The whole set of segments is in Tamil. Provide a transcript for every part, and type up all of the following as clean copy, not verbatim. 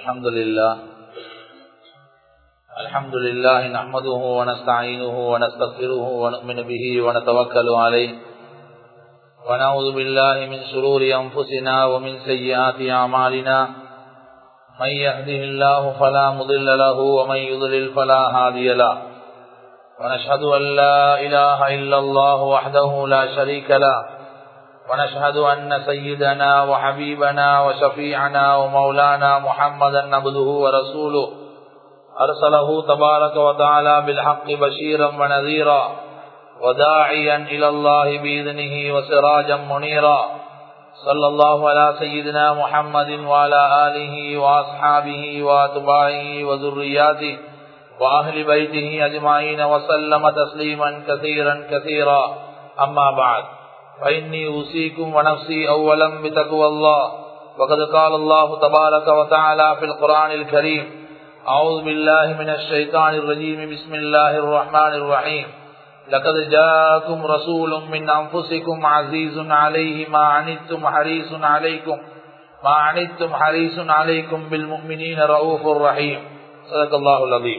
الحمد لله نحمده ونستعينه ونستغفره ونؤمن به ونتوكل عليه ونعوذ بالله من شرور أنفسنا ومن سيئات أعمالنا من يهده الله فلا مضل له ومن يضلل فلا هادي له ونشهد أن لا إله إلا الله وحده لا شريك له ونشهد أن سيدنا وحبيبنا وشفيعنا ومولانا محمدا عبده ورسوله أرسله تبارك وتعالى بالحق بشيرا ونذيرا وداعيا إلى الله بإذنه وسراجا منيرا صلى الله على سيدنا محمد وعلى آله وأصحابه وأتباعه وذرياته وأهل بيته أجمعين وسلم تسليما كثيرا كثيرا أما بعد فإني أوصيكم ونفسي أولا بتقوى الله وقد قال الله تبارك وتعالى في القرآن الكريم أعوذ بالله من الشيطان الرجيم بسم الله الرحمن الرحيم لقد جاءكم رسول من أنفسكم عزيز عليه ما عنتم حريص عليكم بالمؤمنين رؤوف رحيم صدق الله العظيم.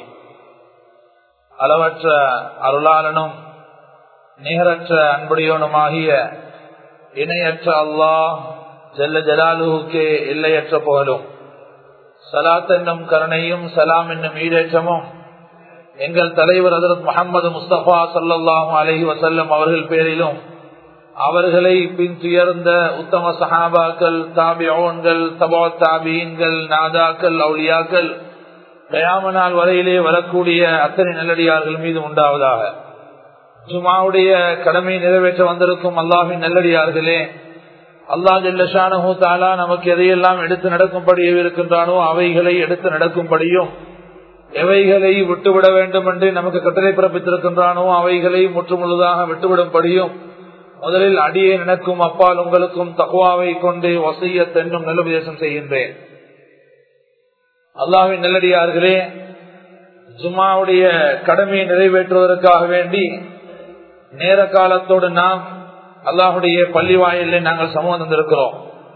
அளவற்ற அருளாளனும் நிகரற்ற அன்புடையவனுமாகிய இணையற்ற அல்லாஹ் ஜல்ல ஜலாலுவுக்கே எல்லையற்ற புகழும், சலாத் என்னும் கருணையும் சலாம் என்னும் ஈடேற்றமும் எங்கள் தலைவர் ஹஜ்ரத் முஹம்மது முஸ்தபா ஸல்லல்லாஹு அலைஹி வஸல்லம் அவர்கள் பேரிலும் அவர்களை பின்துயர்ந்த உத்தம சஹாபாக்கள், தாபிஊன்கள், தபூத் தாபீன்கள், நாதாக்கள், அவுலியாக்கள், கியாம நாள் வரையிலே வரக்கூடிய அத்தனை நல்லடியார்கள் மீது உண்டாவதாக. ஜுமாவுடைய கடமை நிறைவேற்ற வந்திருக்கும் அல்லாஹ்வின் நல்லடியார்களே, அல்லாஹ் ஜல்ல ஷானஹு தஆலா நமக்கு எதையெல்லாம் எடுத்து நடக்கும்படி இருக்கின்றானோ அவைகளை எடுத்து நடக்கும்படியும், எவைகளை விட்டுவிட வேண்டும் என்று நமக்கு கட்டளை பிறப்பித்திருக்கின்றானோ அவைகளை முற்றுமுழுதாக விட்டுவிடும்படியும் முதலில் அடியே எனக்கும் அப்பால் உங்களுக்கும் தக்வாவை கொண்டு வஸியத் என்னும் நல்லுபதேசம் செய்கின்றேன். அல்லாஹ்வின் நல்லடியார்களே, ஜுமாவுடைய கடமையை நிறைவேற்றுவதற்காக வேண்டி நேர காலத்தோடு நாம் அல்லாஹுடைய பள்ளி வாயிலே நாங்கள் சமூகம் தந்திருக்கிறோம்.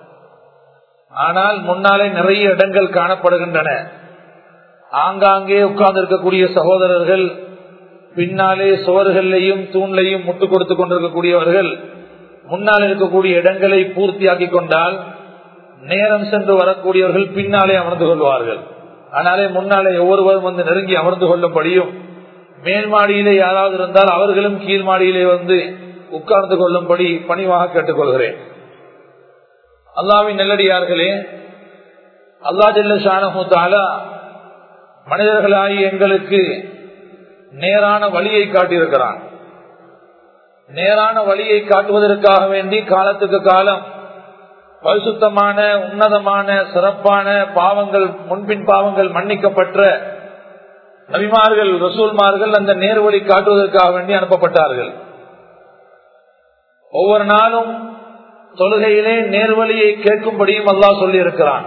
ஆனால் முன்னாலே நிறைய இடங்கள் காணப்படுகின்றன. ஆங்காங்கே உட்கார்ந்து இருக்கக்கூடிய சகோதரர்கள், பின்னாலே சுவர்களையும் தூண்லையும் முட்டுக் கொடுத்துக் கொண்டிருக்கக்கூடியவர்கள் முன்னால் இருக்கக்கூடிய இடங்களை பூர்த்தியாக்கி கொண்டால் நேரம் சென்று வரக்கூடியவர்கள் பின்னாலே அமர்ந்து கொள்வார்கள். ஆனாலே முன்னாலே ஒவ்வொருவரும் வந்து நெருங்கி அமர்ந்து கொள்ளும்படியும், மேல் மாடியிலே யாராவது இருந்தால் அவர்களும் கீழ் மாடியிலே வந்து உட்கார்ந்து கொள்ளும்படி பணிவாக கேட்டுக்கொள்கிறேன். அல்லாஹ்வின் நல்லடியார்களே, அல்லாஹ் ஜல்ல ஷானஹு தஆலா மனிதர்களாகி எங்களுக்கு நேரான வழியை காட்டியிருக்கிறான். நேரான வழியை காட்டுவதற்காக வேண்டி காலத்துக்கு காலம் பரிசுத்தமான, உன்னதமான, சிறப்பான பாவங்கள், முன்பின் பாவங்கள் மன்னிக்கப்பட்ட நபிமார்கள், ரசூல்மார்கள் அந்த நேர்வழி காட்டுவதற்காக வேண்டி அனுப்பப்பட்டார்கள். ஒவ்வொரு நாளும் தொழுகையிலே நேர்வழியை கேட்கும்படியும் அல்லாஹ் சொல்லி இருக்கிறான்.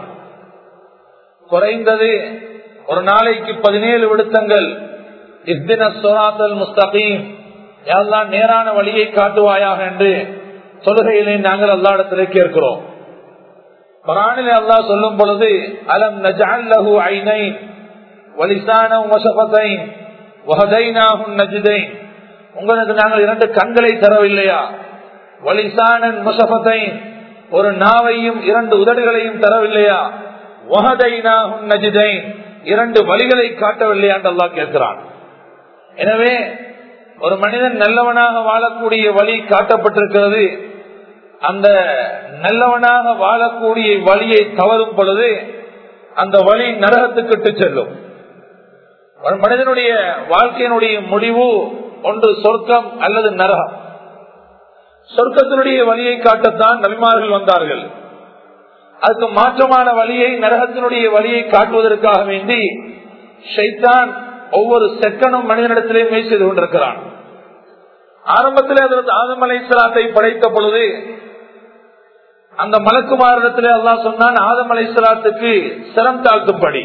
குறைந்தது ஒரு நாளைக்கு 17 விடுத்தங்கள் இஹ்தினஸ் ஸிராத்தல் முஸ்தகீம், யா அல்லாஹ் நேரான வழியை காட்டுவாயாக என்று தொழுகையிலே நாங்கள் அல்லாஹ்விடத்திலே கேட்கிறோம். குர்ஆனிலே அல்லாஹ் சொல்லும் பொழுது அலம் நஜஅல் லஹு ஐனைன் வலிசானன் வஷஃபதைன் வஹதைனாஹு நஜ்தைன், உங்களுக்கு நாங்கள் 2 கண்களை தரவில்லையா? வலிசானன் வஷஃபதைன், ஒரு நாவையும் 2 உதடுகளையும் தரவில்லையா? வஹதைனாஹு நஜ்தைன், 2 வழிகளை காட்டவில்லையா என்று அல்லாஹ் கேட்கிறான். எனவே ஒரு மனிதன் நல்லவனாக வாழக்கூடிய வழி காட்டப்பட்டிருக்கிறது. அந்த நல்லவனாக வாழக்கூடிய வழியை தவறும் பொழுது அந்த வழி நரகத்துக்கு செல்லும். ஒரு மனிதனுடைய வாழ்க்கையினுடைய முடிவு ஒன்று சொர்க்கம் அல்லது நரகம். சொர்க்கத்தினுடைய வழியை காட்டத்தான் நபிமார்கள் வந்தார்கள். அதுக்கு மாற்றமான வழியை, நரகத்தினுடைய வழியை காட்டுவதற்காக வேண்டி ஷைத்தான் ஒவ்வொரு செகண்டும் மனிதனிடத்திலே முயற்சி செய்து கொண்டிருக்கிறான். ஆரம்பத்திலே ஆதம் அலைஹிஸ்ஸலாத்தை படைத்த பொழுது அந்த மலக்குமாரிடத்திலே அல்லாஹ் சொன்னான், ஆதம் அலைஹிஸ்ஸலாத்துக்கு சிரம் தாழ்த்தும்படி.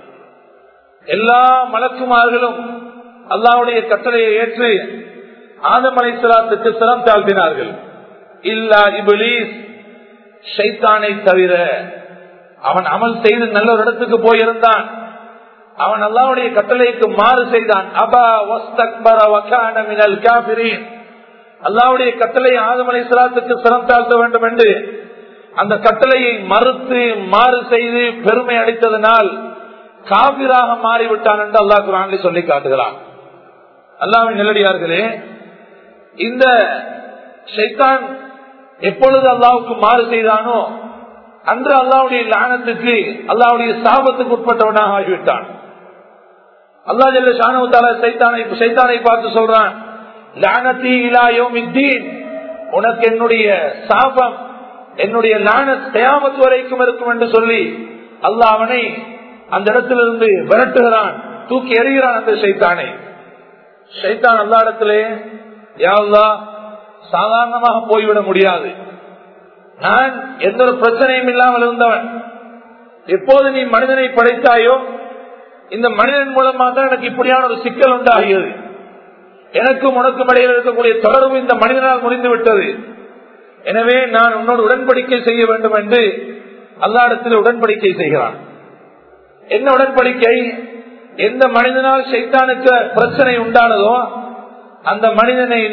எல்லா மலக்குமார்களும் அல்லாஹ்வுடைய கட்டளையை ஏற்று ஆதம் அலைஹிஸ்ஸலாத்துக்கு சிரம் தாழ்த்தினார்கள். இல்லா இப்லீஸ், ஷைத்தானை தவிர. அவன் அமல் செய்து நல்ல ஒரு இடத்துக்கு போயிருந்தான். அவன் அல்லாஹ்வுடைய கட்டளைக்கு மாறு செய்தான். அபா வஸ்தக்பர வகான மினல் காஃபிரீன். அல்லாஹ்வுடைய கட்டளை ஆதம் அலைஹிஸ்ஸலாத்துக்கு சிரம் தாழ்த்த வேண்டும் என்று அந்த கட்டளையை மறுத்து மாறு செய்து பெருமை அடித்ததனால் காபிராக மாறிவிட்டான் என்று அல்லாஹ் குர்ஆனில் சொல்லி காட்டுகிறான். அல்லாஹ்வின் நல்லடியார்களே, இந்த ஷைத்தான் எப்பொழுது அல்லாஹ்வுக்கு மாறு செய்தானோ அன்று அல்லாஹ்வுடைய லானத்துக்கு அல்லாஹ்வுடைய சாபத்துக்கு உட்பட்டவனாக ஆகிவிட்டான். அல்லாஹ் ஜல்ல ஷானஹு வ தஆலா ஷைத்தானை பார்த்து சொல்றான், லானதி இலா யௌமித்தீன், உனக்கு என்னுடைய சாபம் என்னுடைய லானத் கியாமத் வரைக்கும் இருக்கும் என்று சொல்லி அல்லாஹ் அவனை அந்த இடத்திலிருந்து விரட்டுகிறான், தூக்கி எறிகிறான் அந்த ஷைத்தானை. ஷைத்தான் அல்லாஹ் இடத்திலே, யா அல்லாஹ், சாதாரணமாக போய்விட முடியாது, நான் எந்த ஒரு பிரச்சனையும் இல்லாமல் இருந்தவன். எப்போது நீ மனிதனை படைத்தாயோ இந்த மனிதன் மூலமாக தான் எனக்கு இப்படியான ஒரு சிக்கல் உண்டாகியது. எனக்கும் உனக்கும் இடையில் இருக்கக்கூடிய தொடர்பு இந்த மனிதனால் முடிந்து விட்டது. எனவே நான் உன்னோடு உடன்படிக்கை செய்ய வேண்டும் என்று அல்லாஹ்விடத்தில் உடன்படிக்கை செய்கிறான். என்ன உடன்படிக்கை? எந்த மனிதனால் ஷைத்தானுக்கு பிரச்சனை உண்டானதோ அந்த மனிதனை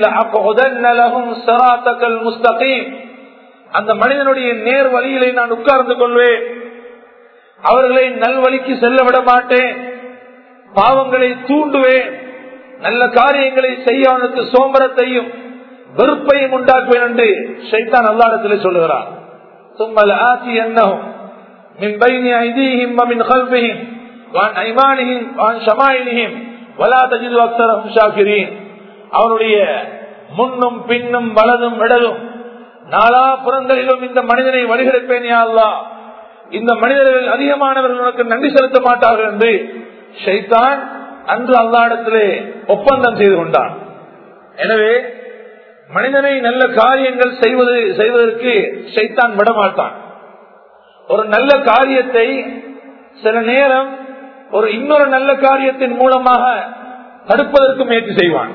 அந்த மனிதனுடைய நேர் வழியிலே நான் உட்கார்ந்து கொள்வேன், அவர்களை நல்வழிக்கு செல்ல விட மாட்டேன், பாவங்களை தூண்டுவேன், நல்ல காரியங்களை செய்ய அவனுக்கு சோம்பரத்தையும் வெறுப்பையும் உண்டாக்குவேன் என்று ஷைத்தான் அல்லாஹ்விடத்தில் சொல்லுகிறான். சும்மல ஆதியன்னஹும் மின் பைனி ஐதீஹிம் வ மின் கல்பிஹிம் வ அன் ஐமானிஹிம் வ அன் ஷமாயிலிஹிம் வலா தஜிது அக்ஸரஹும் ஷாகிரீன். அவனுடைய முன்னும் பின்னும் வலதும் இடதும் நாலா புறங்களிலும் இந்த மனிதனை வழிகெடுப்பேன் யா அல்லாஹ், இந்த மனிதர்கள் அதிகமானவர்கள் உனக்கு நன்றி செலுத்த மாட்டார்கள் என்று ஷைத்தான் அன்று அல்லாஹ்விடத்திலே ஒப்பந்தம் செய்து கொண்டான். எனவே மனிதனை நல்ல காரியங்கள் செய்வதற்கு ஷைத்தான் விடமாட்டான். ஒரு நல்ல காரியத்தை சில நேரம் ஒரு இன்னொரு நல்ல காரியத்தின் மூலமாக தடுப்பதற்கு முயற்சி செய்வான்.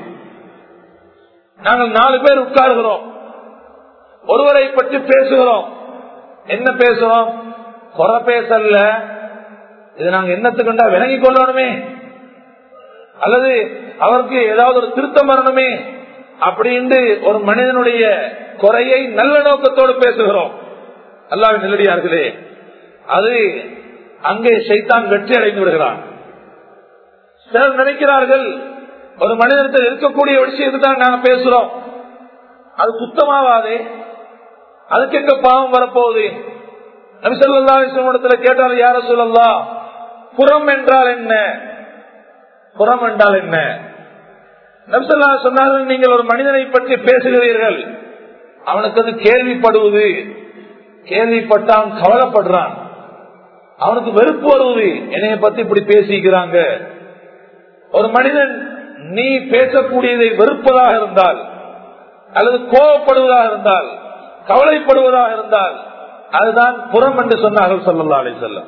நாங்கள் 4 பேர் உட்கார்கிறோம், ஒருவரை பற்றி பேசுகிறோம். என்ன பேசுறோம்? குறை பேசல, இது நாங்க என்னத்துக்குண்டா விளங்கிக் கொள்ளணுமே, அல்லது அவருக்கு ஏதாவது ஒரு திருத்தம் வரணுமே அப்படின்னு ஒரு மனிதனுடைய குறையை நல்ல நோக்கத்தோடு பேசுகிறோம். அல்லாஹ்வின் நல்லடியார்களே, அது அங்கே ஷைத்தான் வெற்றி அடைந்து விடுகிறான். சிலர் நினைக்கிறார்கள் ஒரு மனிதத்தில் இருக்கக்கூடிய விஷயத்தை தான் நாங்க பேசுறோம், அது சுத்தமாவாதே, அதுக்கு எங்க பாவம் வரப்போகுது? நபி ஸல்லல்லாஹு அலைஹி வஸல்லம் இடத்துல கேட்டார், யா ரசூலல்லாஹ், புறம் என்றால் என்ன? புறம் என்றால் என்ன? நபி ஸல்லல்லாஹு அலைஹி வஸல்லம் சொன்னார்கள், நீங்கள் ஒரு மனிதனை பற்றி பேசுகிறீர்கள், அவனுக்கு அது கேள்விப்படுவது, கேள்விப்பட்டான் கவலைப்படுறான், அவனுக்கு வெறுப்பு வருவது, என்னைய பத்தி இப்படி பேசிக்கிறாங்க. ஒரு மனிதன் நீ பேசக்கூடியதை வெறுப்பதாக இருந்தால் அல்லது கோபப்படுவதாக இருந்தால் கவலைப்படுவதாக இருந்தால் அதுதான் புறம் என்று சொன்னார்கள் ஸல்லல்லாஹு அலைஹி வஸல்லம்.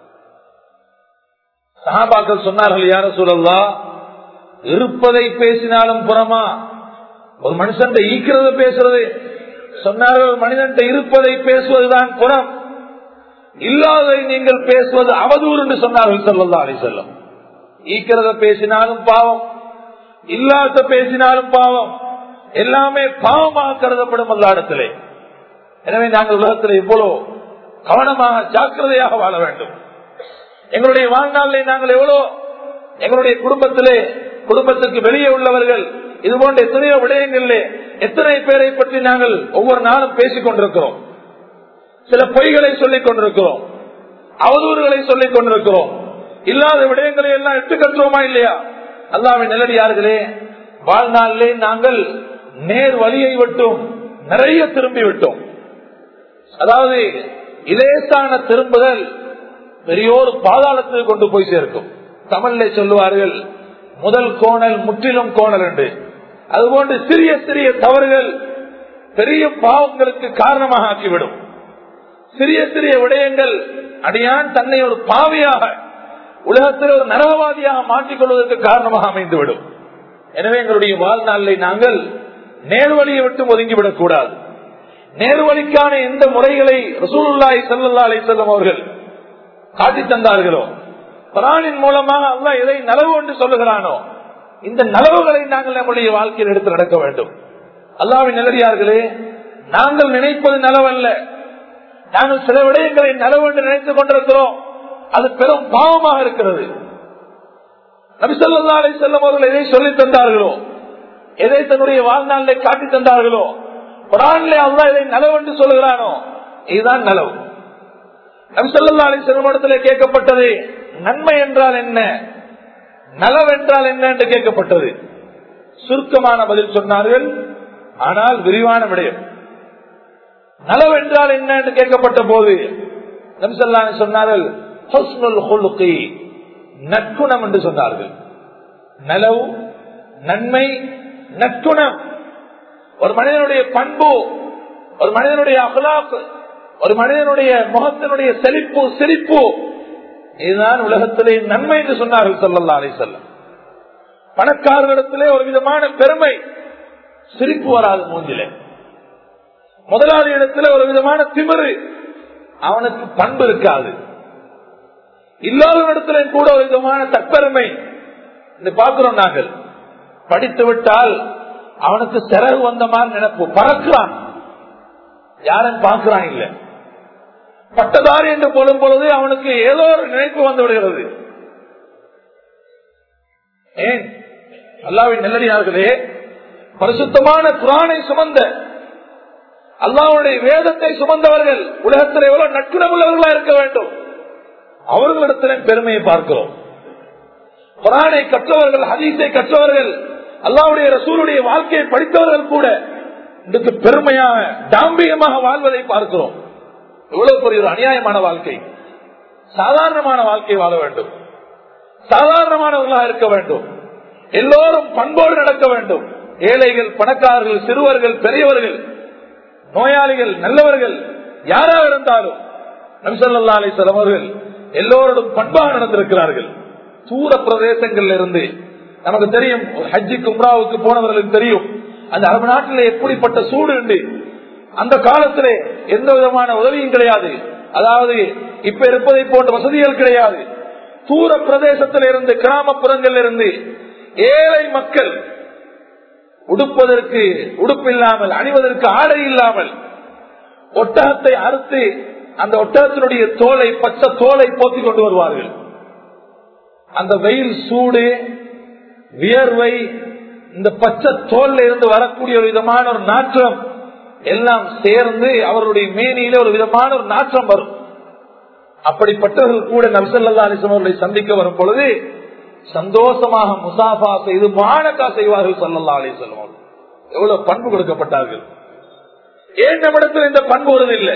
சஹாபாக்கள் சொன்னார்கள், யா ரசூலல்லாஹ், இருப்பதை பேசினாலும் புறமா? ஒரு மனுஷன் ஈக்கிறத பேசுறது சொன்னார்கள், ஒரு மனிதன் இருப்பதை பேசுவதுதான் புறம், இல்லாததை நீங்கள் பேசுவது அவதூறு என்று சொன்னார்கள் ஸல்லல்லாஹு அலைஹி வஸல்லம். ஈக்கிறத பேசினாலும் பாவம், இல்லாத பேசினாலும் பாவம், எல்லாமே பாவமாக கருதப்படும் அல்லாஹ்விடத்திலே. எனவே நாங்கள் உலகத்தில் எவ்வளவு கவனமாக ஜாக்கிரதையாக வாழ வேண்டும். எங்களுடைய வாழ்நாளிலே நாங்கள் எவ்வளவு எங்களுடைய குடும்பத்திற்கு வெளியே உள்ளவர்கள் இது போன்ற எத்தனையோ விடயங்களிலே எத்தனை பேரை பற்றி நாங்கள் ஒவ்வொரு நாளும் பேசிக் கொண்டிருக்கிறோம். சில பொய்களை சொல்லிக் கொண்டிருக்கிறோம், அவதூறுகளை சொல்லிக் கொண்டிருக்கிறோம், இல்லாத விடயங்களை எல்லாம் எடுத்துக்கட்டுவோமா இல்லையா? அல்லாஹ்வின் நல்லடியார்களே, வாழ்நாளிலே நாங்கள் நேர் வழியை விட்டும் நிறைய திரும்பி விட்டோம். அதாவது இலேசான திரும்புதல் பெரியோர் பாதாளத்துக்கு கொண்டு போய் சேர்க்கும். தமிழ்ல சொல்லுவார்கள், முதல் கோணல் முற்றிலும் கோணல் என்று. அதுபோன்று சிறிய சிறிய தவறுகள் பெரிய பாவங்களுக்கு காரணமாக ஆக்கிவிடும். சிறிய சிறிய விடயங்கள் அடியான் தன்னை ஒரு பாவியாக உலகத்தில் ஒரு நரகவாதியாக மாற்றிக்கொள்வதற்கு காரணமாக அமைந்துவிடும். எனவே எங்களுடைய வாழ்நாளை நாங்கள் நேர்வழியை விட்டு ஒதுங்கிவிடக் கூடாது. நேர்வழிக்கான எந்த முறைகளை ரசூலுல்லாஹி ஸல்லல்லாஹு அலைஹி வஸல்லம் அவர்கள் காட்டி தந்தார்களோ, குர்ஆனின் மூலமாக அல்லாஹ் எதை நலவு என்று சொல்லுகிறானோ, இந்த நலவுகளை நாங்கள் நம்முடைய வாழ்க்கையில் எடுத்து நடக்க வேண்டும். அல்லாஹ்வின் நல்லடியார்களே, நாங்கள் நினைப்பது நலவல்ல. நாங்கள் சில விடயங்களை நலவு என்று நினைத்துக் கொண்டிருக்கிறோம். அது பெரும் பாவமாக இருக்கிறது. நபி ஸல்லல்லாஹு அலைஹி வஸல்லம் அவர்கள் எதை சொல்லித் தந்தார்களோ, எதை தன்னுடைய வாழ்நாளிலே காட்டி தந்தார்களோ, குர்ஆனிலே அல்லாஹ் எதை நலவு என்று சொல்லுகிறானோ, இதுதான் நலவு. நபி ஸல்லல்லாஹு அலைஹி வஸல்லம் இடத்திலே கேட்கப்பட்டது, நன்மை என்றால் என்ன, நலவு என்றால் என்ன என்று கேட்கப்பட்டது. சுருக்கமான பதில் சொன்னார்கள், ஆனால் விரிவான விடயம். நலவு என்றால் என்ன என்று கேட்கப்பட்ட போது நபி ஸல்லல்லாஹு அலைஹி வஸல்லம் சொன்னார்கள், ஹுஸ்னுல் குலுகி, நற்குணம் என்று சொன்னார்கள். நலவு, நன்மை, நற்குணம். ஒரு மனிதனுடைய பண்பு, ஒரு மனிதனுடைய அக்லாக், ஒரு மனிதனுடைய முகத்தினுடைய செழிப்பு, சிரிப்பு, இதுதான் உலகத்திலே நன்மை என்று சொன்னார்கள் ஸல்லல்லாஹு அலைஹி வஸல்லம். பணக்காரர்களிடத்திலே ஒரு விதமான பெருமை, சிரிப்பு வராது மூஞ்சிலே. முதலாளி இடத்துல ஒரு விதமான திமிரு, அவனுக்கு பண்பு இருக்காது. இல்லாத இடத்துல கூட ஒரு விதமான தற்பெருமை. இதை பார்க்கிறோம் நாங்கள். படித்து விட்டால் அவனுக்கு சிறகு வந்த மாதிரி நினைப்பு, பறக்கிறான், யாரும் பார்க்கிறான் இல்ல. பட்டதாரி என்று போடும் பொழுது அவனுக்கு ஏதோ ஒரு நினைப்பு வந்து விடுகிறது. ஏன்? அல்லாஹ்வின் நல்லடியார்களே, பரிசுத்தமான குர்ஆனை சுமந்த, அல்லாஹ்வுடைய வேதத்தை சுமந்தவர்கள் உலகத்தில் எவ்வளவு நற்குணம் உள்ளவர்களா இருக்க வேண்டும். அவர்களிடத்திலும் பெருமையை பார்க்கிறோம். குர்ஆனை கற்றவர்கள், ஹதீஸை கற்றவர்கள், அல்லாஹ்வுடைய ரசூலுடைய வாழ்க்கையை படித்தவர்கள் கூட இன்றைக்கு பெருமையாக, தாம்பிகமாக வாழ்வதை பார்க்கிறோம். எவ்வளவு பெரிய ஒரு அநியாயமான வாழ்க்கை. சாதாரணமான வாழ்க்கை வாழ வேண்டும், சாதாரணமானவர்களாக இருக்க வேண்டும், எல்லோரும் பண்போடு நடக்க வேண்டும். ஏழைகள், பணக்காரர்கள், சிறுவர்கள், பெரியவர்கள், நோயாளிகள், நல்லவர்கள், யாராக இருந்தாலும் நபி ஸல்லல்லாஹு அலைஹி வஸல்லம் அவர்கள் எல்லோரும் பண்பாக நடந்திருக்கிறார்கள். தூர பிரதேசங்கள்ல இருந்து நமக்கு தெரியும், ஹஜ்ஜுக்கு உம்ராவுக்கு போனவர்களுக்கு தெரியும் அந்த அரபு நாட்டிலே எப்படிப்பட்ட சூடு உண்டு. அந்த காலத்திலே எந்த விதமான உதவியும் கிடையாது. அதாவது இப்ப இருப்பதை போன்ற வசதிகள் கிடையாது. தூர பிரதேசத்தில் இருந்து, கிராமப்புறங்களில் இருந்து ஏழை மக்கள் உடுப்பதற்கு உடுப்பு இல்லாமல், அணிவதற்கு ஆடை இல்லாமல் ஒட்டகத்தை அறுத்து அந்த ஒட்டகத்தினுடைய தோலை, பச்சை தோலை போத்திக் கொண்டு வருவார்கள். அந்த வெயில், சூடு, வியர்வை, இந்த பச்சை தோல்ல இருந்து வரக்கூடிய ஒரு விதமான ஒரு நாற்றம் எல்லாம் சேர்ந்து அவருடைய மேனியில ஒரு விதமான ஒரு நாற்றம் வரும். அப்படிப்பட்டவர்கள் கூட நபி ஸல்லல்லாஹு அலைஹி வஸல்லம் அவர்களை சந்திக்க வரும் பொழுது சந்தோஷமாக முசாஃபா செய்து முஆனகா செய்வார்கள் ஸல்லல்லாஹு அலைஹி வஸல்லம் அவர்கள். எவ்வளவு பண்பு கொடுக்கப்பட்டார்கள். ஏன் நம்மிடத்தில் இந்த பண்பு வருவதில்லை?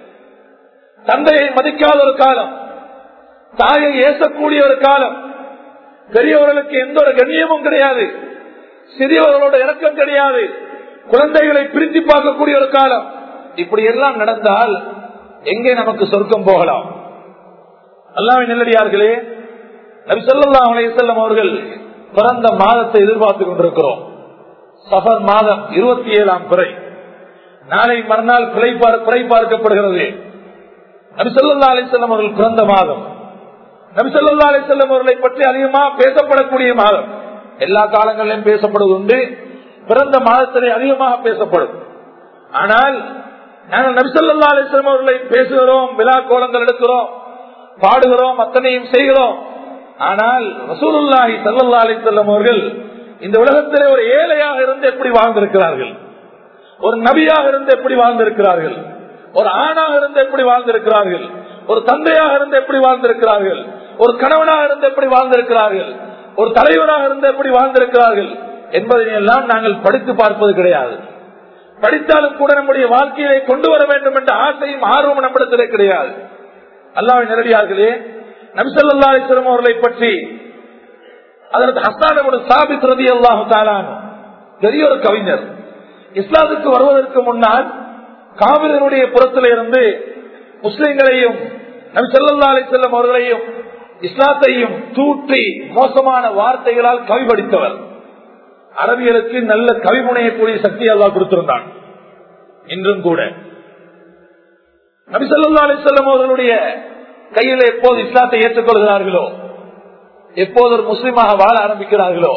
தந்தையை மதிக்காத ஒரு காலம், தாயை ஏசக்கூடிய ஒரு காலம், பெரியவர்களுக்கு எந்த ஒரு கண்ணியமும் கிடையாது, சிறியவர்களோட இறக்கம் கிடையாது, குழந்தைகளை பிரித்து பார்க்கக்கூடிய ஒரு காலம். இப்படி எல்லாம் நடந்தால் எங்கே நமக்கு சொர்க்கம் போகலாம்? அல்லாஹ்வின் நல்லடியார்களே, நபி ஸல்லல்லாஹு அலைஹி வஸல்லம் அவர்கள் பிறந்த மாதத்தை எதிர்பார்த்துக் கொண்டிருக்கிறோம். சஃபர் மாதம் 27ஆம் பிறை. நாளை மறுநாள் பிறை பார்க்கப்படுகிறது. நபி ஸல்லல்லாஹு அலைஹி வஸல்லம் அவர்கள் பிறந்த மாதம், நபி ஸல்லல்லாஹு அலைஹி வஸல்லம் அவர்களை பற்றி அதிகமாக பேசப்படக்கூடிய மாதம். எல்லா காலங்களிலும் பேசப்படுவது உண்டு, பிறந்த மாதத்திலே அதிகமாக பேசப்படும். ஆனால் நாங்கள் நபி ஸல்லல்லாஹு அலைஹி வஸல்லம் அவர்களை பேசுகிறோம், விழா கோலங்கள் எடுக்கிறோம், பாடுகிறோம், அத்தனையும் செய்கிறோம். ஆனால் ரசூலுல்லாஹி ஸல்லல்லாஹு அலைஹி வஸல்லம் அவர்கள் இந்த உலகத்திலே ஒரு ஏழையாக இருந்து எப்படி வாழ்ந்திருக்கிறார்கள், ஒரு நபியாக இருந்து எப்படி வாழ்ந்திருக்கிறார்கள், ஒரு ஆணாக இருந்து எப்படி வாழ்ந்திருக்கிறார்கள், ஒரு தந்தையாக இருந்து எப்படி வாழ்ந்திருக்கிறார்கள், ஒரு கணவனாக இருந்து எப்படி வாழ்ந்திருக்கிறார்கள், ஒரு தலைவராக இருந்து எப்படி வாழ்ந்திருக்கிறார்கள் என்பதை எல்லாம் நாங்கள் படித்து பார்ப்பது கிடையாது. படித்தாலும் கூட நம்முடைய வாழ்க்கையை கொண்டு வர வேண்டும் என்ற ஆசையும் ஆர்வம் நம்மிடத்திலே கிடையாது. அல்லாஹ்வின் நேரடியார்களே, நபி ஸல்லல்லாஹு அலைஹி வஸல்லம் அவர்களை பற்றி ஹஜ்ரத் ஹஸ்ஸான் இப்னு சாபித் ரலியல்லாஹு தஆலா பெரிய ஒரு கவிஞர். இஸ்லாமுக்கு வருவதற்கு முன்னால் காவிர்களுடைய புறத்தில் இருந்து முஸ்லிம்களையும் நபி ஸல்லல்லாஹு அலைஹி வஸல்லம் அவர்களையும் இஸ்லாத்தையும் தூற்றி மோசமான வார்த்தைகளால் கவி படித்தவர். அரபியலுக்கு நல்ல கவி முனையக்கூடிய சக்தி அல்லாஹ் கொடுத்திருந்தான். இன்றும் கூட நபி ஸல்லல்லாஹு அலைஹி வஸல்லம் அவர்களுடைய கையில எப்போது இஸ்லாத்தை ஏற்றுக்கொள்கிறார்களோ, எப்போது ஒரு முஸ்லிமாக வாழ ஆரம்பிக்கிறார்களோ,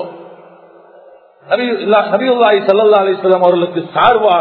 நபியுல்லாஹி ஸல்லல்லாஹு அலைஹி வஸல்லம் அவர்களுக்கு சார்பாக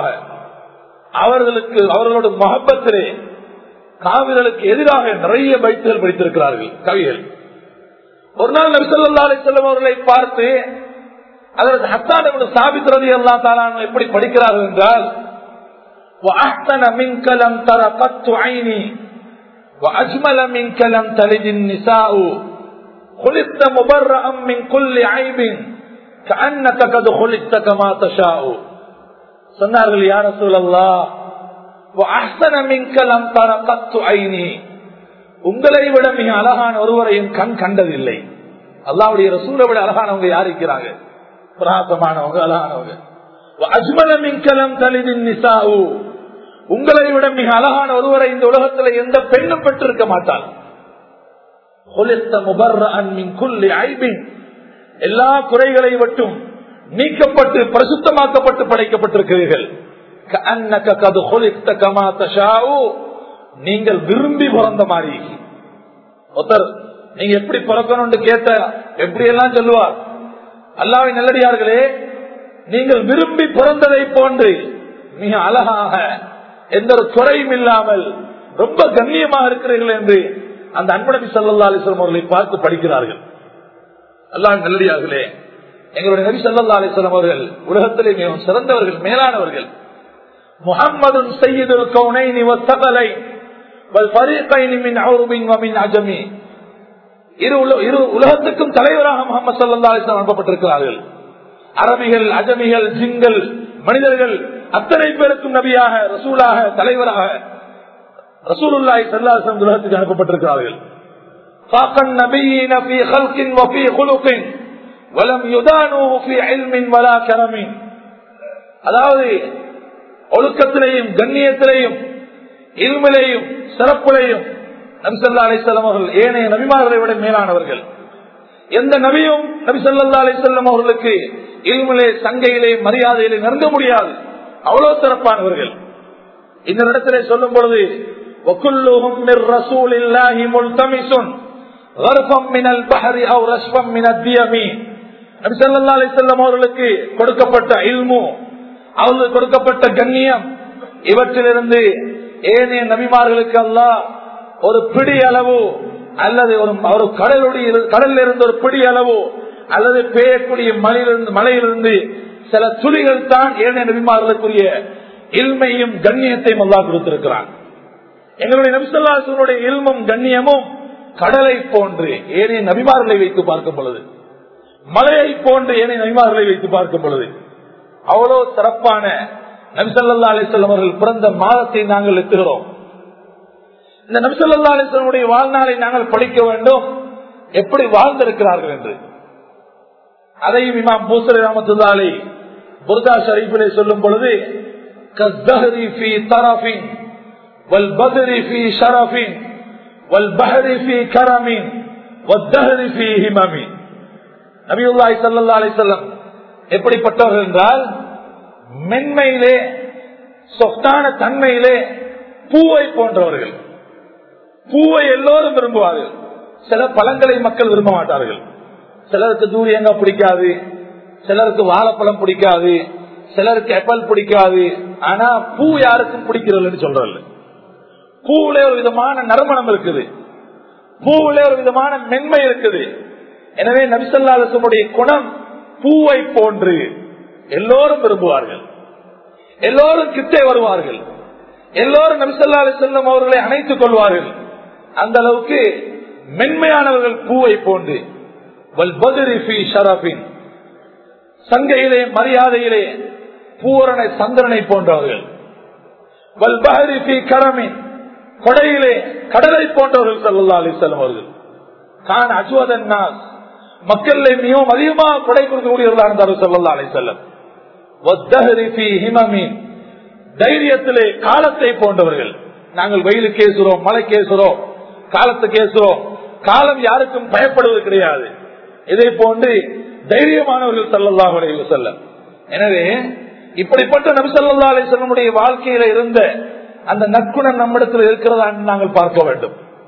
அவர்களோட முஹப்பத்திலே காவிர்களுக்கு எதிராக நிறைய பைத்துகள் படித்திருக்கிறார்கள் கவிகள். ஒரு நாள் நபி ஸல்லல்லாஹு அலைஹி வஸல்லம் அவர்களை பார்த்து அதற்கு ஹஸ்ஸான் இப்னு சாபித் ரலியல்லாஹு தஆலா அன்ஹு எப்படி படிக்கிறார்கள் என்றால், وَأَحْسَنَ مِنْكَ لَمْ تَرَ قَطُّ عَيْنِي وَأَجْمَلَ مِنْكَ لَمْ تَلِدِ النِّسَاءُ خُلِقْتَ مُبَرَّأً مِنْ كُلِّ عَيْبٍ كَأَنَّكَ قَدْ خُلِقْتَ كَمَا تَشَاءُ. சொன்னார்கள், யா ரசூலல்லாஹ், وَأَحْسَنَ مِنْكَ لَمْ تَرَ قَطُّ عَيْنِي, உங்களை விட மிக அழகான ஒருவரையும் கண் கண்டதில்லை. அல்லாஹ்வுடைய ரசூலை விட அழகானவங்க யார் இருக்கிறாங்க? பிரகாசமானவங்க, அழகானவங்க. وَأَجْمَلَ مِنْكَ لَمْ تَلِدِ النِّسَاءُ, உங்களை விட மிக அழகான ஒருவரை இந்த உலகத்தில் எந்த பெண்ணும் பெற்றிருக்க மாட்டாள். خُلِقْتَ مُبَرَّأً مِنْ كُلِّ عَيْبٍ, எல்லா குறைகளை விட்டும் நீக்கப்பட்டு பரிசுத்தமாக்கப்பட்டு படைக்கப்பட்டிருக்கிறீர்கள். كَأَنَّكَ قَدْ خُلِقْتَ كَمَا تَشَاءُ, நீங்கள் விரும்பி பிறந்த மாதிரி. ஒருத்தர் நீங்க எப்படி பிறக்கணும்னு கேட்ட எப்படி எல்லாம் சொல்லுவார். அல்லாஹ்வின் நல்லடியார்களே, நீங்கள் விரும்பி பிறந்ததை போன்று மிக அழகாக எந்த ஒரு குறையும் இல்லாமல் ரொம்ப கண்ணியமாக இருக்கிறீர்கள் என்று அந்த அன்பு நபி ஸல்லல்லாஹு அலைஹி வஸல்லம் அவர்களை பார்த்து படிக்கிறார்கள். அல்லாஹ்வின் நல்லடியார்களே, எங்களுடைய நபி ஸல்லல்லாஹு அலைஹி வஸல்லம் அவர்கள் உலகத்திலே மிகவும் சிறந்தவர்கள், மேலானவர்கள். முஹம்மதுன் சய்யிதுல் கௌனைனி வஸ்ஸகலைன் வல் ஃபரீகைனி மின் அர்பின் வ மின் அஜமி, இரு உலகத்துக்கும் தலைவராக முஹம்மது ஸல்லல்லாஹு அலைஹி வஸல்லம் அனுப்பப்பட்டிருக்கிறார்கள். அரபிகள், அஜமிகள், ஜின்கள், மனிதர்கள் அத்தனை பேருக்கும் நபியாக, ரசூலாக, தலைவராக ரசூலுல்லாஹி ஸல்லல்லாஹு அலைஹி வஸல்லம் உலகத்துக்கு அனுப்பப்பட்டிருக்கிறார்கள். ஃபாகன் நபியின ஃபீ ஹல்கின் வ ஃபீ குலுகின் வலம் யுதானுஹு ஃபீ இல்மின் வலா கரமின், அதாவது ஒழுக்கத்திலேயும் கண்ணியத்திலேயும் இல்மிலேயும் சிறப்பிலேயும் நபி ஸல்லல்லாஹு அலைஹி வஸல்லம் அவர்கள் ஏனைய நபிமார்களை விட மேலானவர்கள். எந்த நபியும் நபி ஸல்லல்லாஹு அலைஹி வஸல்லம் அவர்களுக்கு இல்மிலே, சங்கையிலே, மரியாதையிலே நெருங்க முடியாது, அவ்வளவு சிறப்பானவர்கள். இந்த இடத்திலே சொல்லும் பொழுது وَكُلُّهُمْ مِنْ رَسُولِ اللَّهِ مُلْتَمِسٌ غَرْفًا مِنَ الْبَحْرِ أَوْ رَشْفًا مِنَ الدِّيَمِ, நபி ஸல்லல்லாஹு அலைஹி வஸல்லம் அவர்களுக்கு கொடுக்கப்பட்ட இல்மு, அவர்களுக்கு கொடுக்கப்பட்ட கண்ணியம், இவற்றிலிருந்து ஏனைய நபிமார்களுக்கு அல்லாஹ் ஒரு பிடி அளவு அல்லது ஒரு கடலில் இருந்து ஒரு பிடி அளவு அல்லது பெய்யக்கூடிய மலையிலிருந்து சில துளிகள் தான் ஏனைய நபிமார்களுக்குரிய இல்மையும் கண்ணியத்தையும் அல்லாஹ் கொடுத்திருக்கிறான். எங்களுடைய நபி ஸல்லல்லாஹு அலைஹி வஸல்லம் இல்மும் கண்ணியமும் கடலை போன்று ஏனைய நபிமார்களை வைத்து பார்க்கும் பொழுது, மலையை போன்று ஏனைய நபிமார்களை வைத்து பார்க்கும் பொழுது அவ்வளவு சிறப்பான நபி ஸல்லல்லாஹு அலைஹி வஸல்லம் அவர்கள் பிறந்த மாதத்தை நாங்கள் எத்துகிறோம். இந்த நபி ஸல்லல்லாஹு அலைஹி வஸல்லம் வாழ்நாளை நாங்கள் படிக்க வேண்டும், எப்படி வாழ்ந்திருக்கிறார்கள் என்று. அதையும் இமாம் பூசரி ரஹ்மத்துல்லாஹி அலைஹி புர்தா ஷரீஃபிலே சொல்லும் பொழுது, கஸ்தஹரி ஃபீ தரஃபின் வல் பத்ரி ஃபீ ஷரஃபின் வல் பஹரி ஃபீ கரமின் வத்தஹரி ஃபீ ஹிமமி. நபியுல்லாஹி ஸல்லல்லாஹு அலைஹி வஸல்லம் எப்படிப்பட்டவர்கள் என்றால், மென்மையிலே, சொத்தான தன்மையிலே பூவை போன்றவர்கள். பூவை எல்லோரும் விரும்புவார்கள். சில பழங்களை மக்கள் விரும்ப மாட்டார்கள். சிலருக்கு தூரியங்காய் பிடிக்காது, சிலருக்கு வாழைப்பழம் பிடிக்காது, சிலருக்கு ஆப்பிள் பிடிக்காது. ஆனா பூ யாருக்கும் பிடிக்கிறது சொல்றது. பூவிலே ஒரு விதமான நறுமணம் இருக்குது, பூவிலே ஒரு விதமான மென்மை இருக்குது. எனவே நபி ஸல்லல்லாஹு அலைஹி வஸல்லம் குணம் பூவை போன்று எல்லோரும் விரும்புவார்கள், எல்லோரும் கிட்டே வருவார்கள், எல்லோரும் நபி ஸல்லல்லாஹு அலைஹி வஸல்லம் அவர்களை அணைத்துக் கொள்வார்கள். அந்த அளவுக்கு மென்மையானவர்கள் பூவை போன்று. சங்கையிலே, மரியாதையிலே பூரணை சந்திரனை போன்றவர்கள். கொடையிலே கடலை போன்றவர்கள் ஸல்லல்லாஹு அலைஹி வஸல்லம் அவர்கள். கான அஜ்வதன் நாஸ், மக்களிலே மிகவும் அதிகமாக கொடை கொடுக்கக்கூடியவர்களாக இருந்தார்கள் ஸல்லல்லாஹு அலைஹி வஸல்லம். வத்தஹரி ஃபீ ஹிமமி, தைரியத்திலே காலத்தை போன்றவர்கள். நாங்கள் வெயிலுக்கு ஏசுறோம், மழைக்கு ஏசுறோம், காலத்துக்கு ஏசுறோம். காலம் யாருக்கும் பயப்படுவது கிடையாது. இதை போன்று தைரியமானவர்கள் ஸல்லல்லாஹு அலைஹி வஸல்லம். எனவே இப்படிப்பட்ட நபி ஸல்லல்லாஹு அலைஹி வஸல்லம் வாழ்க்கையில இருந்த அந்த நற்குணம் நம்மிடத்தில் இருக்கிறதா நாங்கள் பார்க்க வேண்டும்.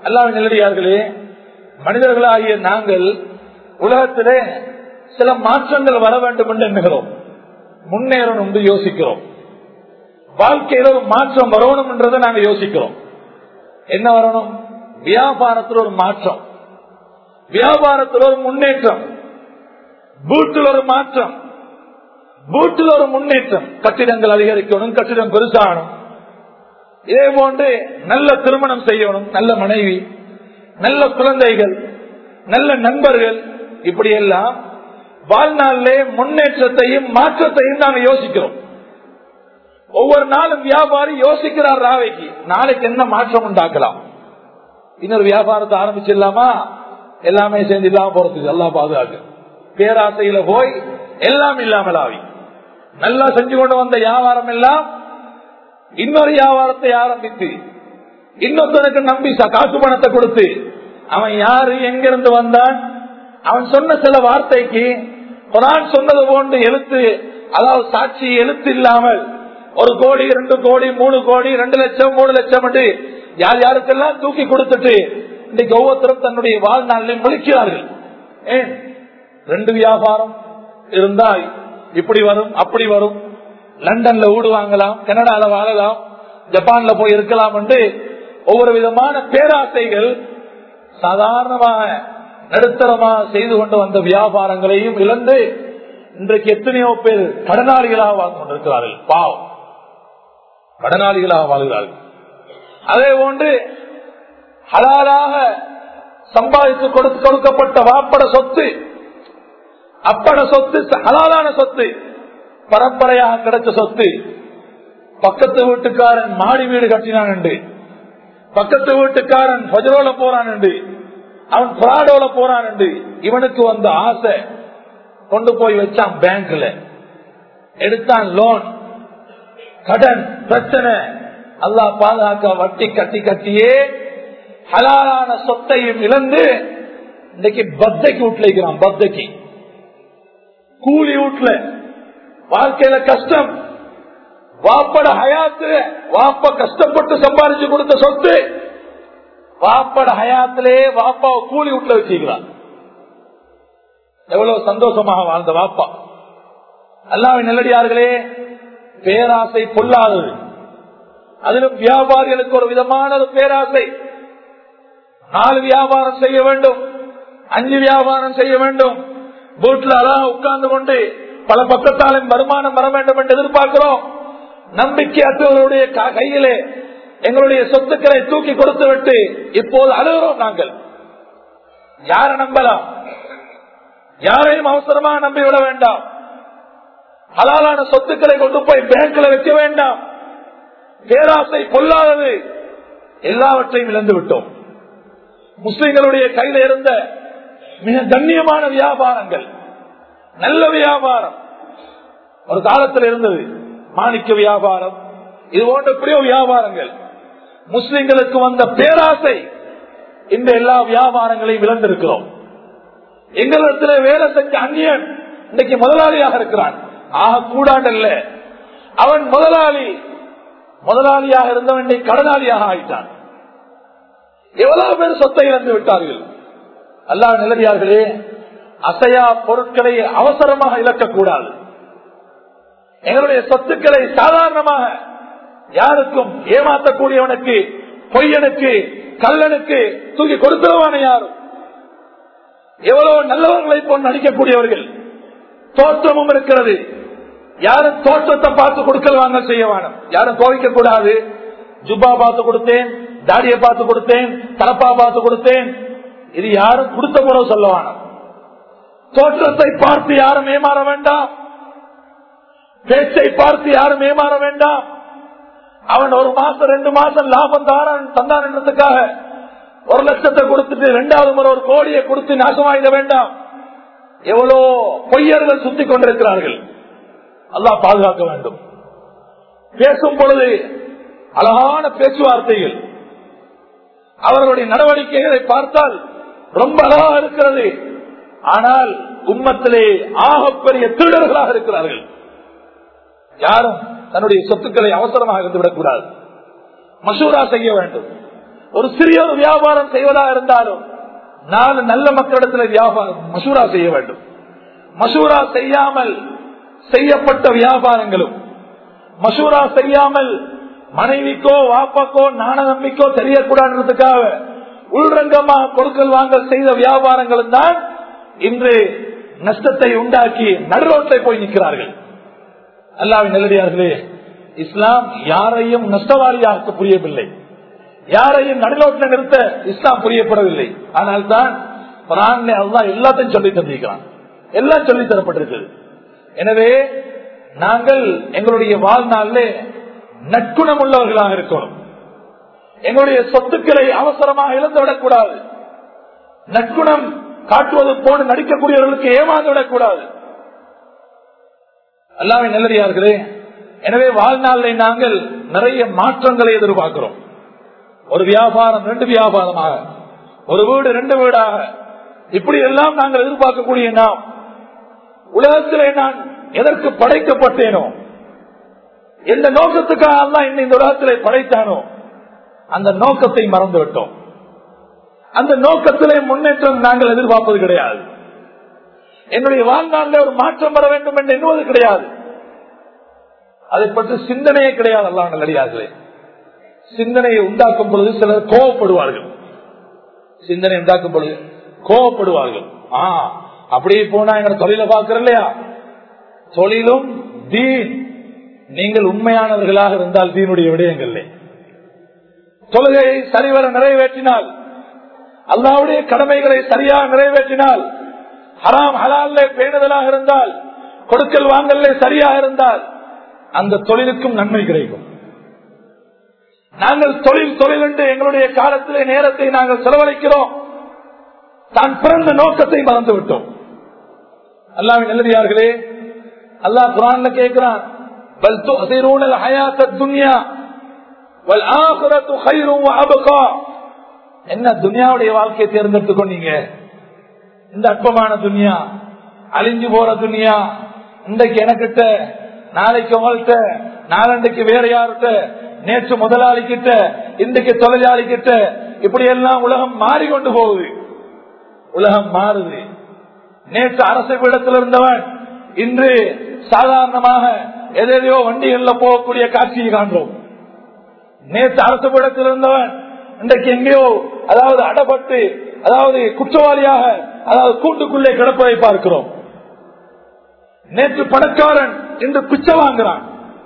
அல்லாஹ்வின் நல்லடியார்களே, மனிதர்களாகிய நாங்கள் உலகத்திலே சில மாற்றங்கள் வர வேண்டும் என்று எண்ணுகிறோம், முன்னேறணும் என்று யோசிக்கிறோம். வாழ்க்கையில ஒரு மாற்றம் வரணும் என்றதை நாங்கள் யோசிக்கிறோம். என்ன வரணும்? வியாபாரத்தில் ஒரு மாற்றம், வியாபாரத்தில் ஒரு முன்னேற்றம், வீட்டில் ஒரு மாற்றம், வீட்டில் ஒரு முன்னேற்றம், கட்டிடங்கள் அதிகரிக்கணும், கட்டிடம் பெருசாகணும். இதே போன்று நல்ல திருமணம் செய்யணும், நல்ல மனைவி, நல்ல குழந்தைகள், நல்ல நண்பர்கள், இப்படி எல்லாம் வாழ்நாளிலே முன்னேற்றத்தையும் மாற்றத்தையும் நாங்கள் யோசிக்கிறோம். ஒவ்வொரு நாளும் வியாபாரி யோசிக்கிறார், ராவைக்கு நாளைக்கு என்ன மாற்றம் உண்டாக்கலாம், இன்னொரு வியாபாரத்தை ஆரம்பிச்சிடலாமா, எல்லாமே சேர்ந்து இல்லாம போறதுக்கு எல்லாம் பாதுகாக்கு. பேராசையில போய் எல்லாம் இல்லாமல் ஆவி நல்லா செஞ்சு கொண்டு வந்த வியாபாரம் எல்லாம் இன்னொரு வியாபாரத்தை ஆரம்பித்து இன்னொருத்தனுக்கு நம்பி காசு பணத்தை கொடுத்து அவன் யாரு எங்கிருந்து வந்தான், அவன் சொன்ன சில வார்த்தைக்கு குர்ஆன் சொன்னது போன்று எழுத்து, அதாவது சாட்சி எழுத்து இல்லாமல் 1 கோடி 2 கோடி 3 கோடி 2 லட்சம் 3 லட்சம் என்று யார் யாருக்கெல்லாம் தூக்கி கொடுத்துட்டு இன்னைக்கு ஒவ்வொருத்தரும் தன்னுடைய வாழ்நாளில் முழிக்கிறார்கள். ஏன் 2 வியாபாரம் இருந்தால் இப்படி வரும் அப்படி வரும், லண்டன்ல வீடு வாங்கலாம், கனடால வாழலாம், ஜப்பான்ல போய் இருக்கலாம் என்று ஒவ்வொரு விதமான பேராசைகள் சாதாரணமாக நடுத்தரமாக செய்து கொண்டு வந்த வியாபாரங்களையும் இழந்து இன்றைக்கு எத்தனையோ பேர் கடனாளிகளாக வாழ்ந்து கொண்டிருக்கிறார்கள். பாவம், கடனாளிகளாக வாழ்கிறார்கள். அதே போன்று ஹலாலாக சம்பாதித்து கொடுக்கப்பட்ட வாப்பட சொத்து, அப்பட சொத்து, ஹலாலான சொத்து, பரம்பரையாக கிடைச்ச சொத்து, பக்கத்து வீட்டுக்காரன் மாடி வீடு கட்டினான் என்று, பக்கத்து வீட்டுக்காரன் பஜரோல போறான் என்று, அவன் பிராடோல போறான் என்று இவனுக்கு வந்த ஆசை கொண்டு போய் வச்சான் பேங்க்ல, எடுத்தான் லோன், கடன் பிரச்சனை, அல்லாஹ் பாதுகாக்க வட்டி கட்டி கட்டியே ஹலாலான சொத்தையும் இழந்து இன்னைக்கு பத்தைக்கு வீட்டுல இருக்கிறான். பத்தைக்கு கூலி வீட்டுல வாழ்க்கையில கஷ்டம், வாப்பட ஹயாத்து, வாப்ப கஷ்டப்பட்டு சம்பாதிச்சு கொடுத்த சொத்து, வாப்பட ஹயாத்திலே வாப்பாவை கூலி வீட்டுல வச்சுக்கிறான். எவ்வளவு சந்தோஷமாக வாழ்ந்த வாப்பா. அல்லாஹ்வின் நல்லடியார்களே, பேராசை பொல்லாதது. அதிலும் வியாபாரிகளுக்கு ஒரு விதமான ஒரு பேராசை. 4 வியாபாரம் செய்ய வேண்டும், 5 வியாபாரம் செய்ய வேண்டும், வீட்டில் அழகா உட்கார்ந்து கொண்டு பல பக்கத்தாலும் வருமானம் வர வேண்டும் என்று எதிர்பார்க்கிறோம். நம்பிக்கையற்றவர்களுடைய கையிலே எங்களுடைய சொத்துக்களை தூக்கி கொடுத்து விட்டு இப்போது அழுகிறோம். நாங்கள் யாரை நம்பலாம்? யாரையும் அவசரமாக நம்பிவிட வேண்டாம். ஹலாலான சொத்துக்களை கொண்டு போய் பேங்க்ல வைக்க வேண்டாம். பேராசை பொல்லாதது. எல்லாவற்றையும் இழந்து விட்டோம். முஸ்லிம்களுடைய கையில இருந்த மிக கண்ணியமான வியாபாரங்கள், நல்ல வியாபாரம் ஒரு காலத்தில் இருந்தது. மாணிக்க வியாபாரம், இது போன்ற பிரிய வியாபாரங்கள். முஸ்லிம்களுக்கு வந்த பேராசை இந்த எல்லா வியாபாரங்களையும் இழந்திருக்கிறோம். எங்களிடத்தில் வேலை செஞ்ச அந்நியன் இன்னைக்கு முதலாளியாக இருக்கிறான். ஆக கூடாண்டல்ல, அவன் முதலாளியாக இருந்தவன் இன்னைக்கு கடனாளியாக ஆயிட்டான். எவ்வளவு பேர் சொத்தை இழந்து விட்டார்கள். அல்லாஹ் நல்லடியார்களே, அசையா பொருட்களை அவசரமாக இழக்கக்கூடாது. எங்களுடைய சொத்துக்களை சாதாரணமாக யாருக்கும் ஏமாற்றக்கூடியவனுக்கு, பொய்யனுக்கு, கள்ளனுக்கு தூக்கி கொடுத்தவான யாரும், எவ்வளவு நல்லவர்களை போல் நடிக்கக்கூடியவர்கள், தோற்றமும் இருக்கிறது. யாரும் தோற்றத்தை பார்த்து கொடுக்கல் வாங்க செய்ய வேணும். யாரும் கோவிக்க கூடாது. ஜுப்பா பார்த்து கொடுத்தேன், தாடியை பார்த்து கொடுத்தேன், தலப்பா பார்த்து கொடுத்தேன், இது யாரும் கொடுத்த முறை சொல்ல வேணும். தோற்றத்தை பார்த்து யாரும் ஏமாற வேண்டாம். பேச்சை பார்த்து யாரும் ஏமாற வேண்டாம். அவன் 1 மாசம் 2 மாசம் லாபம் தந்தான் என்றதுக்காக 1 லட்சத்தை கொடுத்துட்டு 2வது முறை 1 கோடியை கொடுத்து நாசமாயிட வேண்டாம். எவ்வளோ பொய்யர்கள் சுத்தி கொண்டிருக்கிறார்கள். அல்லாஹ் பாதுகாக்க வேண்டும். பேசும் பொழுது அழகான பேச்சுவார்த்தைகள், அவர்களுடைய நடவடிக்கைகளை பார்த்தால் ரொம்ப அழகா இருக்கிறது. ஆனால் உம்மத்திலே ஆகப்பெரிய திருடர்களாக இருக்கிறார்கள். யாரும் தன்னுடைய சொத்துக்களை அவசரமாக இருந்துவிடக் கூடாது. மசூரா செய்ய வேண்டும். ஒரு சிறிய ஒரு வியாபாரம் செய்வதா இருந்தாலும் 4 நல்ல மக்களிடத்தில் வியாபாரம் மசூரா செய்ய வேண்டும். மசூரா செய்யாமல் செய்யப்பட்ட வியாபாரங்களும், மசூரா செய்யாமல் மனைவிக்கோ வாப்பாக்கோ நாண நம்பிக்கோ தெரியக்கூடாதுக்காக உள்ரங்கமாக கொடுக்கல் வாங்கல் செய்த வியாபாரங்களும் தான் இன்று நஷ்டத்தை உண்டாக்கி நடுரோட்டை போய் நிற்கிறார்கள். அல்லாஹ்வின் நல்லடியார்களே, இஸ்லாம் யாரையும் நஷ்டவாளியாக புரியவில்லை, யாரையும் நடுரோட்டில் நிறுத்த இஸ்லாம் புரியப்படவில்லை. ஆனால் தான் குர்ஆனிலே அல்லாஹ் எல்லாத்தையும் சொல்லி தந்திருக்கிறான், எல்லாம் சொல்லி தரப்பட்டிருக்கிறது. எனவே நாங்கள் எங்களுடைய வாழ்நாளிலே நற்குணம் உள்ளவர்களாக இருக்கணும். எங்களுடைய சொத்துக்களை அவசரமாக இழந்துவிடக் கூடாது. நற்குணம் காட்டுவது போன்று நடிக்கக்கூடியவர்களுக்கு ஏமாந்துவிடக் அல்லாஹ்வின் நல்லடியார்களே, எனவே வாழ்நாளில் நாங்கள் நிறைய மாற்றங்களை எதிர்பார்க்கிறோம். ஒரு வியாபாரம் 2 வியாபாரமாக, ஒரு வீடு 2 வீடாக, இப்படி எல்லாம் நாங்கள் எதிர்பார்க்கக்கூடிய நாம் உலகத்திலே நான் எதற்கு படைக்கப்பட்டேனோ, எந்த நோக்கத்துக்காக அல்லாஹ் இந்த உலகத்திலே படைத்தானோ அந்த நோக்கத்தை மறந்துவிட்டோம். அந்த நோக்கத்திலே முன்னேற்றம் நாங்கள் எதிர்பார்ப்பது கிடையாது. என்னுடைய வாழ்நாளில் ஒரு மாற்றம் வர வேண்டும் என்று எண்ணுவது கிடையாது. அதை பற்றி சிந்தனையே கிடையாது. அல்லாஹ் நல்லடியார்களே, சிந்தனையை உண்டாக்கும் பொழுது சிலர் கோவப்படுவார்கள். சிந்தனை உண்டாக்கும் பொழுது கோவப்படுவார்கள். அப்படியே போனா எங்க தொழிலை பார்க்கிறோம் இல்லையா, தொழிலும் தீன். நீங்கள் உண்மையானவர்களாக இருந்தால் தீனுடைய விடயங்கள் தொழுகையை சரிவர நிறைவேற்றினால், அல்லாஹ்வுடைய கடமைகளை சரியாக நிறைவேற்றினால், ஹராம் ஹலாலிலே பேணுதலாக இருந்தால், கொடுக்கல் வாங்கலே சரியாக இருந்தால் அந்த தொழிலுக்கும் நன்மை கிடைக்கும். நாங்கள் தொழில் என்று எங்களுடைய காலத்திலே நேரத்தை நாங்கள் செலவழிக்கிறோம். தான் பிறந்த நோக்கத்தை மறந்து விட்டோம். அல்லாஹ்வின் நல்லடியார்களே, அல்லாஹ் குர்ஆன்ல கேட்கிறான், பல் துஸிரூனல் ஹயாத்தத் துன்யா வல் ஆகிரத்து கைரும் வ அப்கா. என்ன துன்யாவுடைய வாழ்க்கையை தேர்ந்தெடுத்துக் கொண்டீங்க? இந்த அற்பமான துன்யா, அழிஞ்சு போற துன்யா, இன்றைக்கு எனக்கிட்ட, நாளைக்கு உங்கள்கிட்ட, நாளண்டைக்கு வேற யார்கிட்ட, நேற்று முதலாளி கிட்ட, இன்றைக்கு தொழிலாளி கிட்ட, இப்படி எல்லாம் உலகம் மாறிக்கொண்டு போகுது. உலகம் மாறுது. நேற்று அரசு பீடத்தில் இருந்தவன் இன்று சாதாரணமாக எதையோ வண்டிகள்ல போகக்கூடிய காட்சியை காண்றோம். நேற்று அரசு பீடத்தில் இருந்தவன் இன்றைக்கு எங்கேயோ அடப்பட்டு குற்றவாளியாக கூட்டுக்குள்ளே கிடப்பதை பார்க்கிறோம். நேற்று பணக்காரன் இன்று பிச்சை வாங்குறான்.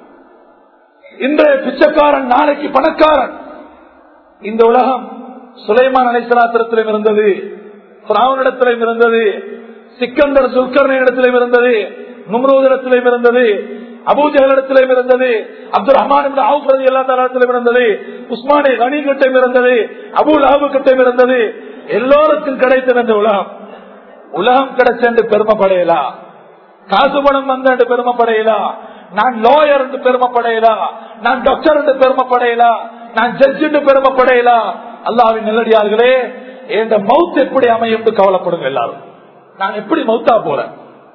இன்றைய பிச்சைக்காரன் நாளைக்கு பணக்காரன். இந்த உலகம் சுலைமான் அலைஹிஸ்ஸலாத்திலும் இருந்தது, ஃபிரௌனிடத்திலும் இருந்தது, சிக்கந்தர் சுல்கர்னிடத்திலும் இருந்தது, நும்ரூதிடத்திலும் இருந்தது, அபூஜஹலிடத்திலும் இருந்தது, அப்துல் ரஹ்மான் இப்னு அவுஃப் ரலியல்லாஹு தஆலாவிடம் இருந்தது, உஸ்மானே கனி கிட்டம் இருந்தது, அபூ லஹப் கிட்டம் இருந்தது. எல்லோருக்கும் கிடைத்த இந்த உலகம் கிடைச்சென்று பெருமைப்படையலா, காசு பணம் வந்த பெருமைப்படையலா, நான் லாயர் என்று பெருமைப்படையலா, நான் டாக்டர் என்று பெருமைப்படையலா, நான் ஜட்ஜ் என்று பெருமைப்படையலா. அல்லாஹ்வின் நல்லடியார்களே, என்ற மவுத் எப்படி அமையும் என்று கவலைப்படுங்க எல்லாரும். நான் எப்படி மவுத்தா போறேன்?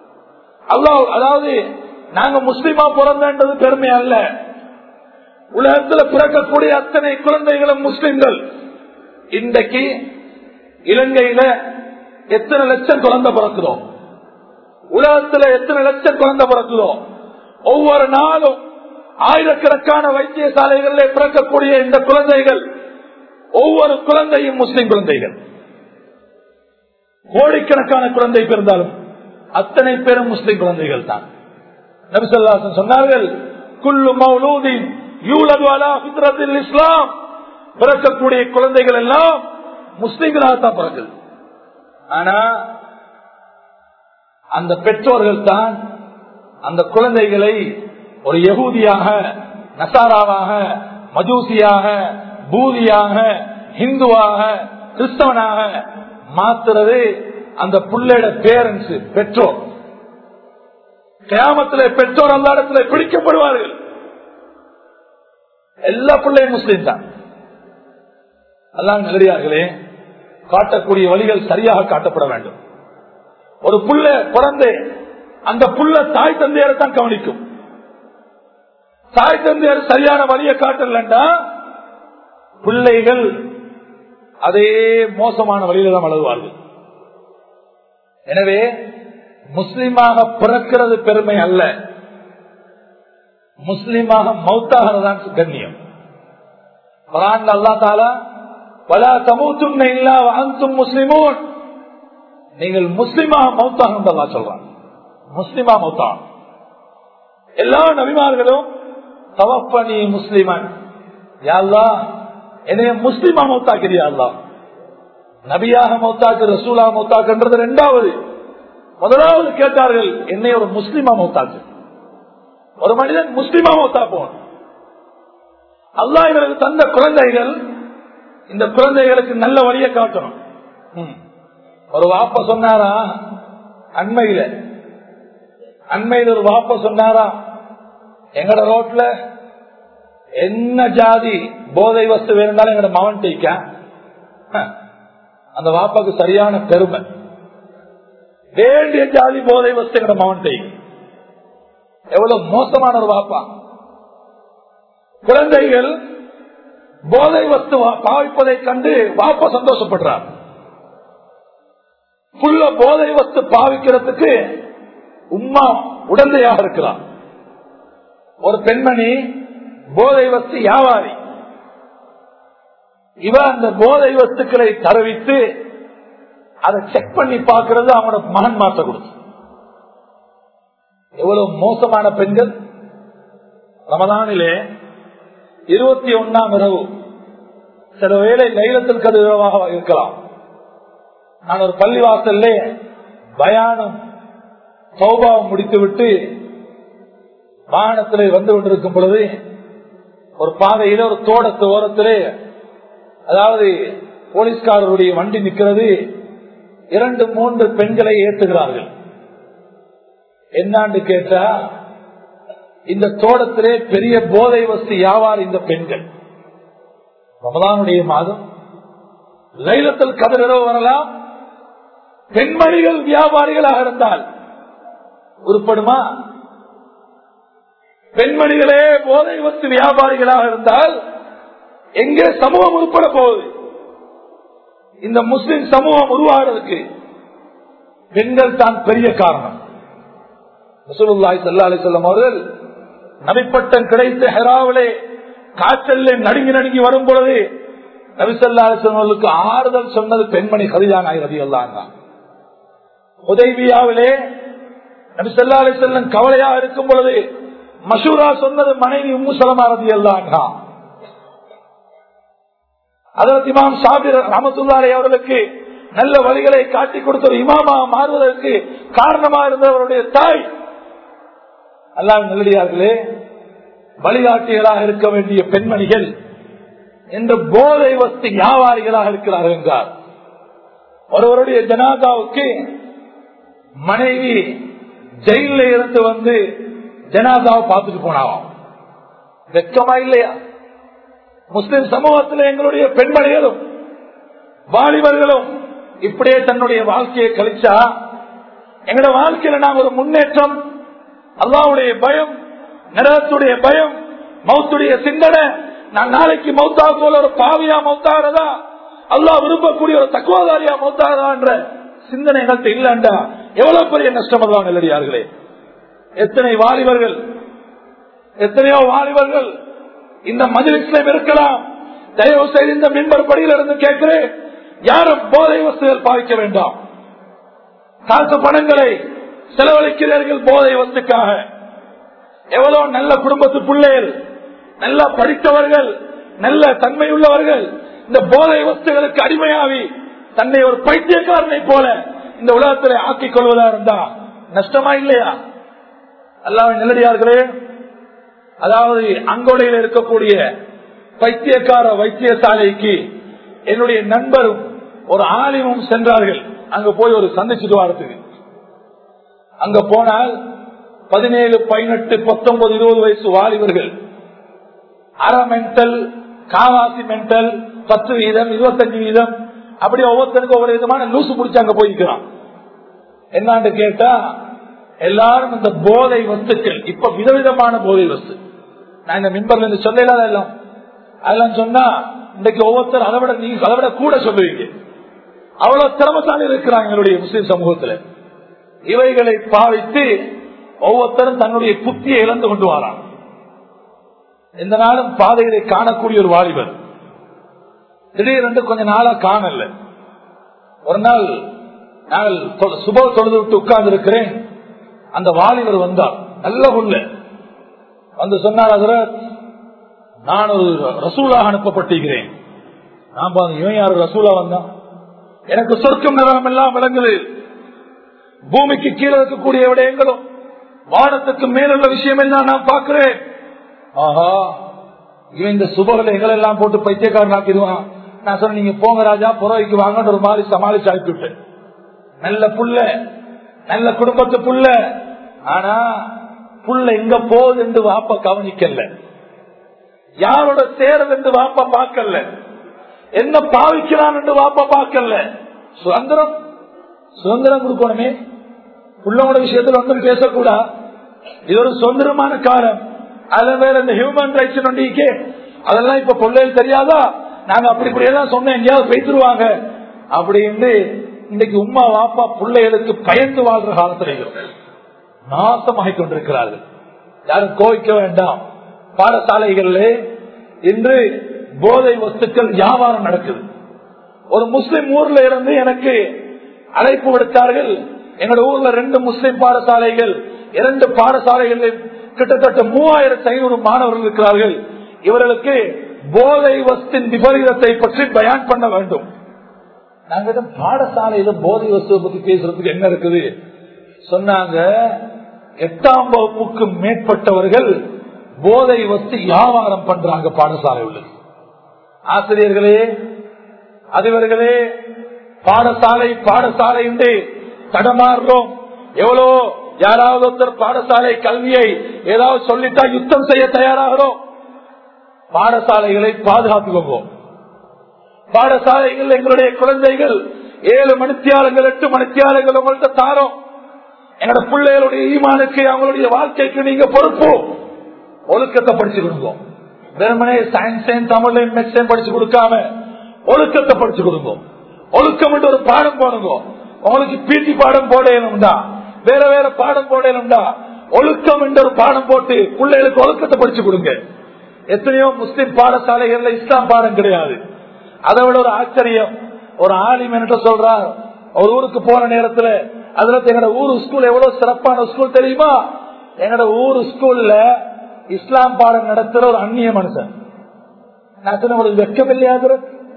அல்லாஹ் நாங்க முஸ்லிமா பிறந்தது பெருமை அல்ல. உலகத்தில் பிறக்கக்கூடிய அத்தனை குழந்தைகளும் முஸ்லிம்கள். இன்றைக்கு இலங்கையில எத்தனை லட்சம் குழந்தை பிறக்கிறோம், உலகத்துல எத்தனை லட்சம் குழந்தை பிறக்கிறோம். ஒவ்வொரு நாளும் ஆயிரக்கணக்கான வைத்தியசாலைகளில் பிறக்கக்கூடிய இந்த குழந்தைகள், ஒவ்வொரு குழந்தையும் முஸ்லிம் குழந்தைகள். கோடிக்கணக்கான குழந்தை பிறந்தாலும் அத்தனை பேரும் முஸ்லிம் குழந்தைகள் தான். நபி ஸல்லல்லாஹு அலைஹி வஸல்லம் சொன்னார்கள், குல்லு மௌலூதின் யூலது அலா ஃபித்ரத்தில் இஸ்லாம். பிறக்கக்கூடிய குழந்தைகள் எல்லாம் முஸ்லிம்களாகத்தான் பிறக்குது. ஆனா அந்த பெற்றோர்கள் தான் அந்த குழந்தைகளை ஒரு யகூதியாக, நசாராவாக, மஜூசியாக, பூதியாக, ஹிந்துவாக, கிறிஸ்தவனாக மாத்துறது அந்த புள்ளையோட பேரண்ட்ஸ், பெற்றோர். கியாமத்திலே பெற்றோர் அந்த இடத்துல பிடிக்கப்படுவார்கள். எல்லா பிள்ளையும் முஸ்லீம் தான். அல்லாஹ் நல்லடியார்களே, காட்டக்கூடிய வழிகள் சரியாக காட்டப்பட வேண்டும். ஒரு புள்ள பிறந்து அந்த புள்ள தாய் தந்தையரை தான் கவனிக்கும். தாய் தந்தையர் சரியான வழியை காட்டலண்டா பிள்ளைகள் அதே மோசமான வழியில தான் வளருவார்கள். எனவே முஸ்லிமாக பிறக்கிறது பெருமை அல்ல, முஸ்லிமாக மௌத்தாகிறதான் கண்ணியம். குர்ஆன்ல அல்லாஹ் தஆலா வலா தமூதுன்ன இல்லா வஅன்தும் முஸ்லிமூன், நீங்கள் முஸ்லிமாக மௌத்தாகணும் அல்லாஹ் சொல்றான். முஸ்லிமா மௌத்தாக எல்லா நபிமார்களும் தவஃபனி முஸ்லிமன், யா அல்லாஹ் என்னைய முஸ்லிமா மௌத்தாக்கிறியா அல்லாஹ். நபியாக மௌத்தாக்கு ரசூலா மௌத்தாக்குன்றது இரண்டாவது. முதலாவது கேட்டார்கள் என்னை ஒரு முஸ்லிமா மௌத்தாக்கு. ஒரு மனிதன் முஸ்லிமா மௌத்தா போன். அல்லாஹ் எங்களுக்கு தந்த குழந்தைகள், இந்த குழந்தைகளுக்கு நல்ல வழியை காட்டணும். ஒரு வாப்ப சொன்னாரா, அண்மையில ஒரு வாப்ப சொன்னாரா, எங்கட ரோட்ல என்ன ஜாதி போதை வஸ்து வேணும்னாலும் எங்கட மவன் டீக்க. அந்த வாப்பாக்கு சரியான பெருமை, வேண்டிய ஜாதி போதை வஸ்து எங்கட மவன் டீ. எவ்வளவு மோசமான ஒரு வாப்பா. குழந்தைகள் போதை வஸ்து பாவிப்பதை கண்டு வாப்பா சந்தோஷப்படுறார். புள்ள போதை வஸ்து பாவிக்கிறதுக்கு உம்மா உடந்தையாக இருக்கிறார். ஒரு பெண்மணி போதை வஸ்து வியாபாரி, இவ அந்த போதை வஸ்துக்களை தரவித்து அதை செக் பண்ணி பார்க்கிறது அவனோட மகன் மாற்ற கொடுத்து. எவ்வளவு மோசமான பெண்கள். ரமதானிலே 21ஆம் இரவு, சில வேளை லைலத்துல் கத்ர் இரவாக இருக்கலாம். நான் ஒரு பள்ளிவாசல்ல பயானம் தௌபாவை முடித்துவிட்டு வாகனத்திலே வந்து கொண்டிருக்கும் பொழுது ஒரு பாதையில ஒரு தோட்டத்து ஓரத்திலே, அதாவது போலீஸ்காரருடைய வண்டி நிற்கிறது, 2-3 பெண்களை ஏற்றுகிறார்கள். என்னான்னு கேட்டா, இந்த தோட்டத்திலே பெரிய போதை வஸ்து வியாபாரி இந்த பெண்கள். ரமதானுடைய மாதம், லைலத்துல் கத்ர் இரவு வரலாம். பெண்மணிகள் வியாபாரிகளாக இருந்தால் உருப்படுமா? பெண்மணிகளே போதை வஸ்து வியாபாரிகளாக இருந்தால் எங்கே சமூகம் உருப்பட போகுது? இந்த முஸ்லிம் சமூகம் உருவாகிறதுக்கு பெண்கள் தான் பெரிய காரணம். ரசூலுல்லாஹி ஸல்லல்லாஹு அலைஹி வஸல்லம் அவர்கள் நபிப்பட்டம் கிடைத்த ஹிராவிலே காய்ச்சல்ல நடுங்கி வரும் பொழுது நபி ஸல்லல்லாஹு அலைஹி வஸல்லம் அவர்களுக்கு ஆறுதல் சொன்னது பெண்மணி கதீஜா நாயகி ரலியல்லாஹு அன்ஹா. ஹுதைபியாவிலே நபி ஸல்லல்லாஹு அலைஹி வஸல்லம் கவலையாக இருக்கும் பொழுது மஷூரா சொன்னது மனைவி உம்மு சலமா ரலியல்லாஹு அன்ஹா. ஹஜ்ரத் இமாம் ஷாஃபி ரஹ்மத்துல்லாஹி அலைஹி அவர்களுக்கு நல்ல வழிகளை காட்டி கொடுத்த ஒரு இமாமா மாறுவதற்கு காரணமாக இருந்தவருடைய தாய். அல்லாஹ்வின் நல்லடியார்களே, வழிகாட்டிகளாக இருக்க வேண்டிய பெண்மணிகள் இந்த போதை வஸ்து வியாபாரிகளாக இருக்கிறார்கள் என்றார். ஒருவருடைய ஜனாதாவுக்கு மனைவி ஜெயில இருந்து வந்து ஜனாதாவை பார்த்துட்டு போனாவாம். வெட்கமா இல்லையா? முஸ்லிம் சமூகத்தில் எங்களுடைய பெண்மணிகளும் வாலிபர்களும் இப்படியே தன்னுடைய வாழ்க்கையை கழிச்சா எங்களோட வாழ்க்கையில நாங்கள் ஒரு முன்னேற்றம், அல்லாஹ்வுடைய பயம், நரகத்துடைய பயம், மௌத்துடைய சிந்தனை, நான் நாளைக்கு மௌத்தாக போல ஒரு பாவியா மௌத்தாகிறதா, அல்லாஹ் விரும்பக்கூடிய ஒரு தக்குவாதாரியா மௌத்தாகிறதா என்ற சிந்தனை எங்கள்கிட்ட இல்லண்டா எவ்வளவு பெரிய நஷ்டம் அல்லாஹ் நல்லடியார்களே. எத்தனையோ வாலிபர்கள் இந்த மஜ்லிஸ்ல இருக்கலாம். தயவு செய்து இந்த மின்பர் படியில இருந்து கேட்கிறேன், யாரும் போதை வஸ்துகள் பாவிக்க வேண்டாம். காசு பணங்களை செலவழிக்கிறீர்கள் போதை வஸ்துக்காக. எவ்வளவு நல்ல குடும்பத்து பிள்ளைகள், நல்ல படித்தவர்கள், நல்ல தன்மை உள்ளவர்கள் இந்த போதை வஸ்துகளுக்கு அடிமையாகி தன்னை ஒரு பைத்தியக்காரனை போல இந்த உலகத்திலே ஆக்கிக் கொள்வதா இருந்தா நஷ்டமா இல்லையா? அல்லாஹ்வின் நல்லடியார்களே, அதாவது அங்கோடையில் இருக்கக்கூடிய பைத்தியக்கார வைத்தியசாலைக்கு என்னுடைய நண்பரும் ஒரு ஆலிமும் சென்றார்கள். அங்க போய் ஒரு சந்திச்சுட்டு வரத்துக்கு. அங்க போனால் 17, 18, 19, 20 வயசு வாலிபர்கள் அரை மென்டல், காவாசி மென்டல், 10%, 25%, அப்படி ஒவ்வொருத்தருக்கும் ஒவ்வொரு விதமான லூசு பிடிச்சு அங்க போயிருக்கிறான். என்னான்னு கேட்டா எல்லாரும் இந்த போதை வஸ்துக்கள், இப்ப விதவிதமான போதை வஸ்து, நான் இந்த மின்பர்ல இருந்து சொல்லலாம், அதெல்லாம் சொன்னா இன்றைக்கு ஒவ்வொருத்தர் அதை விட கூட சொல்லுவீங்க. அவ்வளவு திறமசாலி இருக்கிறாங்க எங்களுடைய முஸ்லிம் சமூகத்தில். இவைகளை பாவித்து ஒவ்வொருத்தரும் தன்னுடைய புத்தியை இழந்து கொண்டு வரான். இந்த நாளும் பாதைகளை காணக்கூடிய ஒரு வாலிபர் திடீரென்று கொஞ்ச நாளா காணல. ஒரு நாள் நாங்கள் சுப தொழுது விட்டு உட்கார்ந்து இருக்கிறேன். அந்த வாலிபர் வந்தார். நல்ல புள்ள வந்து சொன்னார், ஹஜ்ரத் நான் ஒரு ரசூலாக அனுப்பப்பட்டிருக்கிறேன். நான் இவன் யாரு ரசூலா வந்தான்? எனக்கு சொர்க்கம் நிறம் எல்லாம் விளங்குது. பூமிக்கு கீழே இருக்கக்கூடிய விடயங்களும் வானத்துக்கு மேலுள்ள விஷயம் எல்லாம் நான் பார்க்கிறேன். ஆஹா, இவன் இந்த சுபகளை எங்களெல்லாம் போட்டு பைத்தியக்காரன் ஆக்கிடுவான். நான் சொன்ன, நீங்க போங்க ராஜா, புறவைக்கு வாங்க ஒரு மாதிரி சமாளிச்சு அனுப்பிவிட்டேன். நல்ல புள்ள, நல்ல குடும்பத்து புள்ள. ஆனா புள்ள எங்க போகுது என்று வாப்ப கவனிக்கல, யாரோட சேருது என்று வாப்ப பார்க்கல, என்ன பாவிக்கிறான் என்று வாப்ப பார்க்கல. சுதந்திரம் கொடுக்கணுமே, புள்ளோட விஷயத்தில் ஒன்றும் பேசக்கூடாது. இது ஒரு சுதந்திரமான காலம். அதுல வேற இந்த ஹியூமன் ரைட்ஸ் நொண்டிக்கே அதெல்லாம் இப்ப பிள்ளைகள் தெரியாதா? நாங்க அப்படி இப்படியெல்லாம் சொன்ன எங்கேயாவது பேசிடுவாங்க அப்படின்னு இன்னைக்கு உம்மா வாப்பா பிள்ளைகளுக்கு பயந்து வாழ்ற காலத்தில் நாசமாகிக் கொண்டிருக்கிறார்கள். யாரும் கோவிக்க வேண்டாம். பாடசாலைகளில் இன்று போதை வஸ்துக்கள் வியாபாரம் நடக்குது. ஒரு முஸ்லிம் ஊர்ல இருந்து எனக்கு அழைப்பு விடுத்தார்கள். எங்களோட ஊர்ல 2 முஸ்லிம் பாடசாலைகள், 2 பாடசாலைகளில் கிட்டத்தட்ட 3500 மாணவர்கள் இருக்கிறார்கள். இவர்களுக்கு போதை வஸ்தின் விபரீதத்தை பற்றி பயான் பண்ண வேண்டும். நாங்க பாடசாலையில போதை வஸ்துவை பத்தி பேசுறதுக்கு என்ன இருக்குது சொன்னாங்க. 8ஆம் வகுப்புக்கு மேற்பட்டவர்கள் போதை வஸ்து வியாபாரம் பண்றாங்க பாடசாலை உள்ள. ஆசிரியர்களே, அதிபர்களே, பாடசாலை என்று தடமாறுறோம். எவ்வளோ யாராவது ஒருத்தர் பாடசாலை கல்வியை ஏதாவது சொல்லிட்டா யுத்தம் செய்ய தயாராகிறோம். பாடசாலைகளை பாதுகாத்துக்கோம். பாடசாலைகள் எங்களுடைய குழந்தைகள் 7 மணித்தியாலங்கள் 8 மணித்தியாலங்கள் உங்கள்கிட்ட தாரோம். எங்களோட பிள்ளைகளுடைய ஈமானுக்கு அவங்களுடைய வாழ்க்கைக்கு நீங்க பொறுப்பு. ஒழுக்கத்தை படிச்சு கொடுங்க. வெறுமனே சயின்ஸ் தமிழ் மெட்ஸ் படிச்சு கொடுக்காம ஒழுக்கத்தை படிச்சு கொடுங்க. ஒழுக்கம் என்று ஒரு பாடம் போடுங்க. உங்களுக்கு பிடி பாடம் போடணும்டா, வேற வேற பாடம் போடணும்டா, ஒழுக்கம் என்ற ஒரு பாடம் போட்டு பிள்ளைகளுக்கு ஒழுக்கத்தை படிச்சு கொடுங்க. எத்தனையோ முஸ்லிம் பாடசாலைகள்ல இஸ்லாம் பாடம் கிடையாது. அதை விட ஒரு ஆச்சரியம், ஒரு ஆலிம் என்று சொல்றார். ஒரு ஊருக்கு போன நேரத்துல அதுல எங்களோட ஊர் ஸ்கூல் எவ்வளவு சிறப்பான ஸ்கூல் தெரியுமா? எங்களோட ஊர் ஸ்கூல்ல இஸ்லாம் பாடம் நடத்துற ஒரு அந்நிய மனுஷன். உங்களுக்கு வெட்கம் இல்லையாது?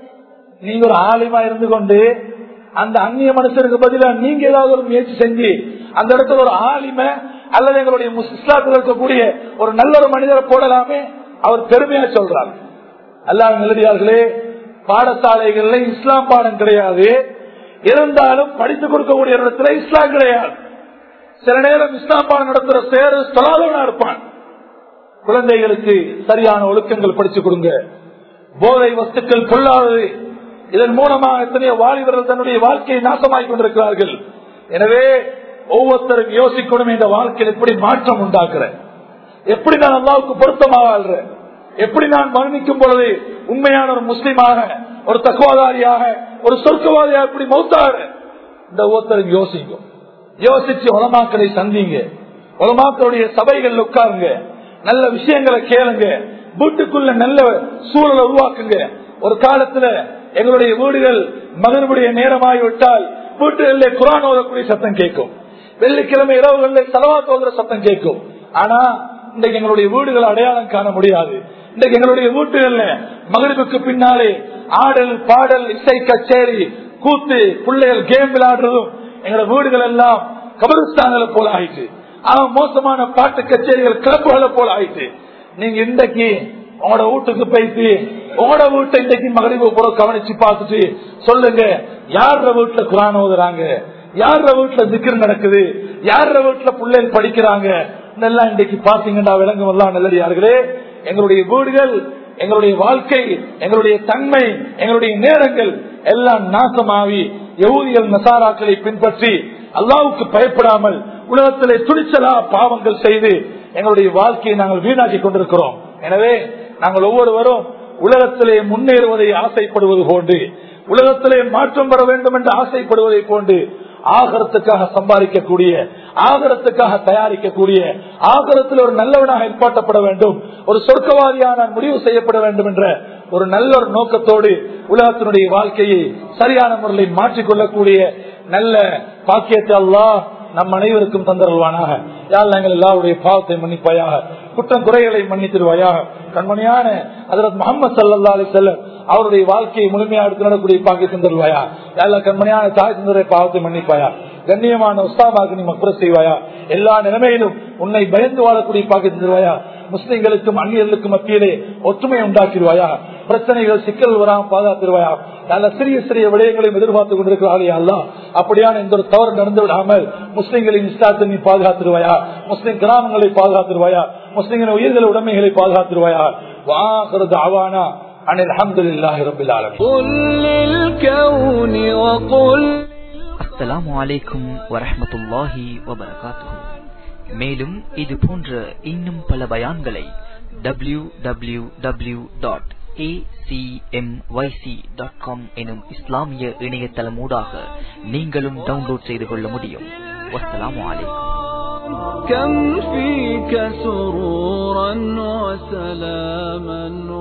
நீங்க ஒரு ஆலிமா இருந்து கொண்டு அந்த அந்நிய மனுஷனுக்கு பதிலா நீங்க ஏதாவது ஒரு முயற்சி செஞ்சு அந்த இடத்துல ஒரு ஆலிம அல்லது எங்களுடைய இஸ்லாத்தில் இருக்கக்கூடிய ஒரு நல்ல ஒரு மனிதரை போடலாமே. அவர் பெருமையா சொல்றார். அல்லாஹ் நல்லடியார்களே, பாடசாலைகள்ல இஸ்லாம் பாடம் கிடையாது. இருந்தாலும் படித்துக் கொடுக்கக்கூடிய இடத்துல இஸ்லாம் கிடையாது. சில நேரம் இஸ்லாம் பாடம் நடத்துற சேரு தொலாதவனா இருப்பான். குழந்தைகளுக்கு சரியான ஒழுக்கங்கள் படிச்சு கொடுங்க. போதை வஸ்துக்கள் பொல்லாதது. இதன் மூலமாக எத்தனையோ வாலிபர்கள் தன்னுடைய வாழ்க்கையை நாசமாக்கிக் கொண்டிருக்கிறார்கள். எனவே ஒவ்வொருத்தரும் யோசிக்கணும், இந்த வாழ்க்கையில் எப்படி மாற்றம் உண்டாக்குறேன், எப்படி நான் அல்லாஹ்வுக்கு பொருத்தமாக வாழ்றேன், எப்படி நான் மரணிக்கும் பொழுது உண்மையான ஒரு முஸ்லிமாக, ஒரு தக்வாதாரியாக, ஒரு சொர்க்கவாதியாக எப்படி மௌத்தாகிறேன். இந்த ஒவ்வொருத்தரும் யோசிக்கும். யோசிச்சு உலமாக்களை சந்திங்க, உலமாக்களுடைய சபைகள் உட்காருங்க, நல்ல விஷயங்களை கேளுங்க, வீட்டுக்குள்ள நல்ல சூழலை உருவாக்குங்க. ஒரு காலத்துல எங்களுடைய வீடுகள் மகனுடைய நேரமாகிவிட்டால் வீட்டுகளிலே குர்ஆன் ஓதக்கூடிய சத்தம் கேட்கும். வெள்ளிக்கிழமை இரவுகளில் ஸலவாத் ஓதுற சத்தம் கேட்கும். ஆனா இன்றைக்கு எங்களுடைய வீடுகளை அடையாளம் காண முடியாது. இன்றைக்கு எங்களுடைய வீட்டுகள்ல மகரிபுக்கு பின்னாலே ஆடல் பாடல் இசை கச்சேரி கூத்து பிள்ளைகள் கேம் விளையாடுறதும் எங்களோட வீடுகள் எல்லாம் கபரிஸ்தான்களை போல ஆயிடுச்சு. மோசமான பாட்டு கச்சேரிகள் கிளப்புகளை போல ஆயிடுச்சு. நீங்க இன்றைக்கு உங்களோட வீட்டுக்கு போயிட்டு உங்களோட வீட்டை இன்றைக்கு மகரிபு பூரா கவனிச்சு பார்த்துட்டு சொல்லுங்க, யார வீட்டுல குர்ஆன் ஓதுறாங்க, யார வீட்டுல திக்ர் நடக்குது, யார வீட்டுல பிள்ளைகள் படிக்கிறாங்க, இதெல்லாம் இன்றைக்கு பாத்தீங்கன்னா விளங்கும். எல்லாம் நல்லடியார்களே, எங்களுடைய வீடுகள், எங்களுடைய வாழ்க்கை, எங்களுடைய தன்மை, எங்களுடைய நேரங்கள் எல்லாம் நாசமாவி யஹூதிகள் நசாராக்களை பின்பற்றி அல்லாஹ்வுக்கு பயப்படாமல் உலகத்திலே துணிச்சலா பாவங்கள் செய்து எங்களுடைய வாழ்க்கையை நாங்கள் வீணாக்கி கொண்டிருக்கிறோம். எனவே நாங்கள் ஒவ்வொருவரும் உலகத்திலே முன்னேறுவதை ஆசைப்படுவது போன்று, உலகத்திலே மாற்றம் பெற வேண்டும் என்று ஆசைப்படுவதை போன்று ஆகரத்துக்காக சம்பாதிக்கக்கூடிய, ஆகரத்துக்காக தயாரிக்கக்கூடிய, ஆகரத்தில் ஒரு நல்லவனாக ஏற்பாட்டப்பட வேண்டும், ஒரு சொர்க்கவாதியான முடிவு செய்யப்பட வேண்டும் என்ற ஒரு நல்ல ஒரு நோக்கத்தோடு உலகத்தினுடைய வாழ்க்கையை சரியான முறையில் மாற்றிக்கொள்ளக்கூடிய நல்ல பாக்கியத்தை அல்லாஹ் நம் அனைவருக்கும் தந்தருள்வானாக. யாழ் எங்கள் எல்லாருடைய பாவத்தை மன்னிப்பாயாக, குற்றம் குறைகளை மன்னித்திருவாயாக. கண்மணியான ஹஜ்ரத் முஹம்மது ஸல்லல்லாஹு அலைஹி வஸல்லம் அவருடைய வாழ்க்கையை முழுமையாக எடுத்து நடக்கூடிய பாக்கியத்தை தருவாயா. யாழ் கண்மணியான தாய் தந்தருடைய பாவத்தை மன்னிப்பாயா. கண்ணியமான உஸ்தாமாக்கு நீ மக்பரத் செய்வாயா. எல்லா நிலைமையிலும் உன்னை பயந்து வாழக்கூடிய பாக்கியத்தை தருவாயா. முஸ்லிம்களுக்கும் அந்நியர்களுக்கும் மத்தியிலே ஒற்றுமை உண்டாக்கிடுவாயா. பிரச்சனைகள் சிக்கல் வராமல் பாதுகாத்திருவாயா. நல்ல சிறிய சிறிய விடயங்களையும் எதிர்பார்த்துக் கொண்டிருக்கிறாரே அல்லா, அப்படியான எந்த ஒரு தவறு நடந்து விடாமல் முஸ்லிம்களின் இஸ்லாத்தை நீ பாதுகாத்திருவாயா. முஸ்லிம் கிராமங்களை பாதுகாத்திருவாயா. முஸ்லிம்களின் உயிர்களை உடைமைகளை பாதுகாத்திருவாயா. வாஹிரு தஅவானா அனில் ஹம்துலில்லாஹி ரப்பில் ஆலமீன். அஸ்ஸலாமு அலைக்கும் வரஹ்மத்துல்லாஹி வபரகாத்துஹு. மேலும் இது போன்ற இன்னும் பல பயான்களை www.acmyc.com எனும் இஸ்லாமிய இணையதளமூடாக நீங்களும் டவுன்லோட் செய்து கொள்ள முடியும். வஸ்ஸலாமு அலைக்கும். كم فيك سرورا وسلاما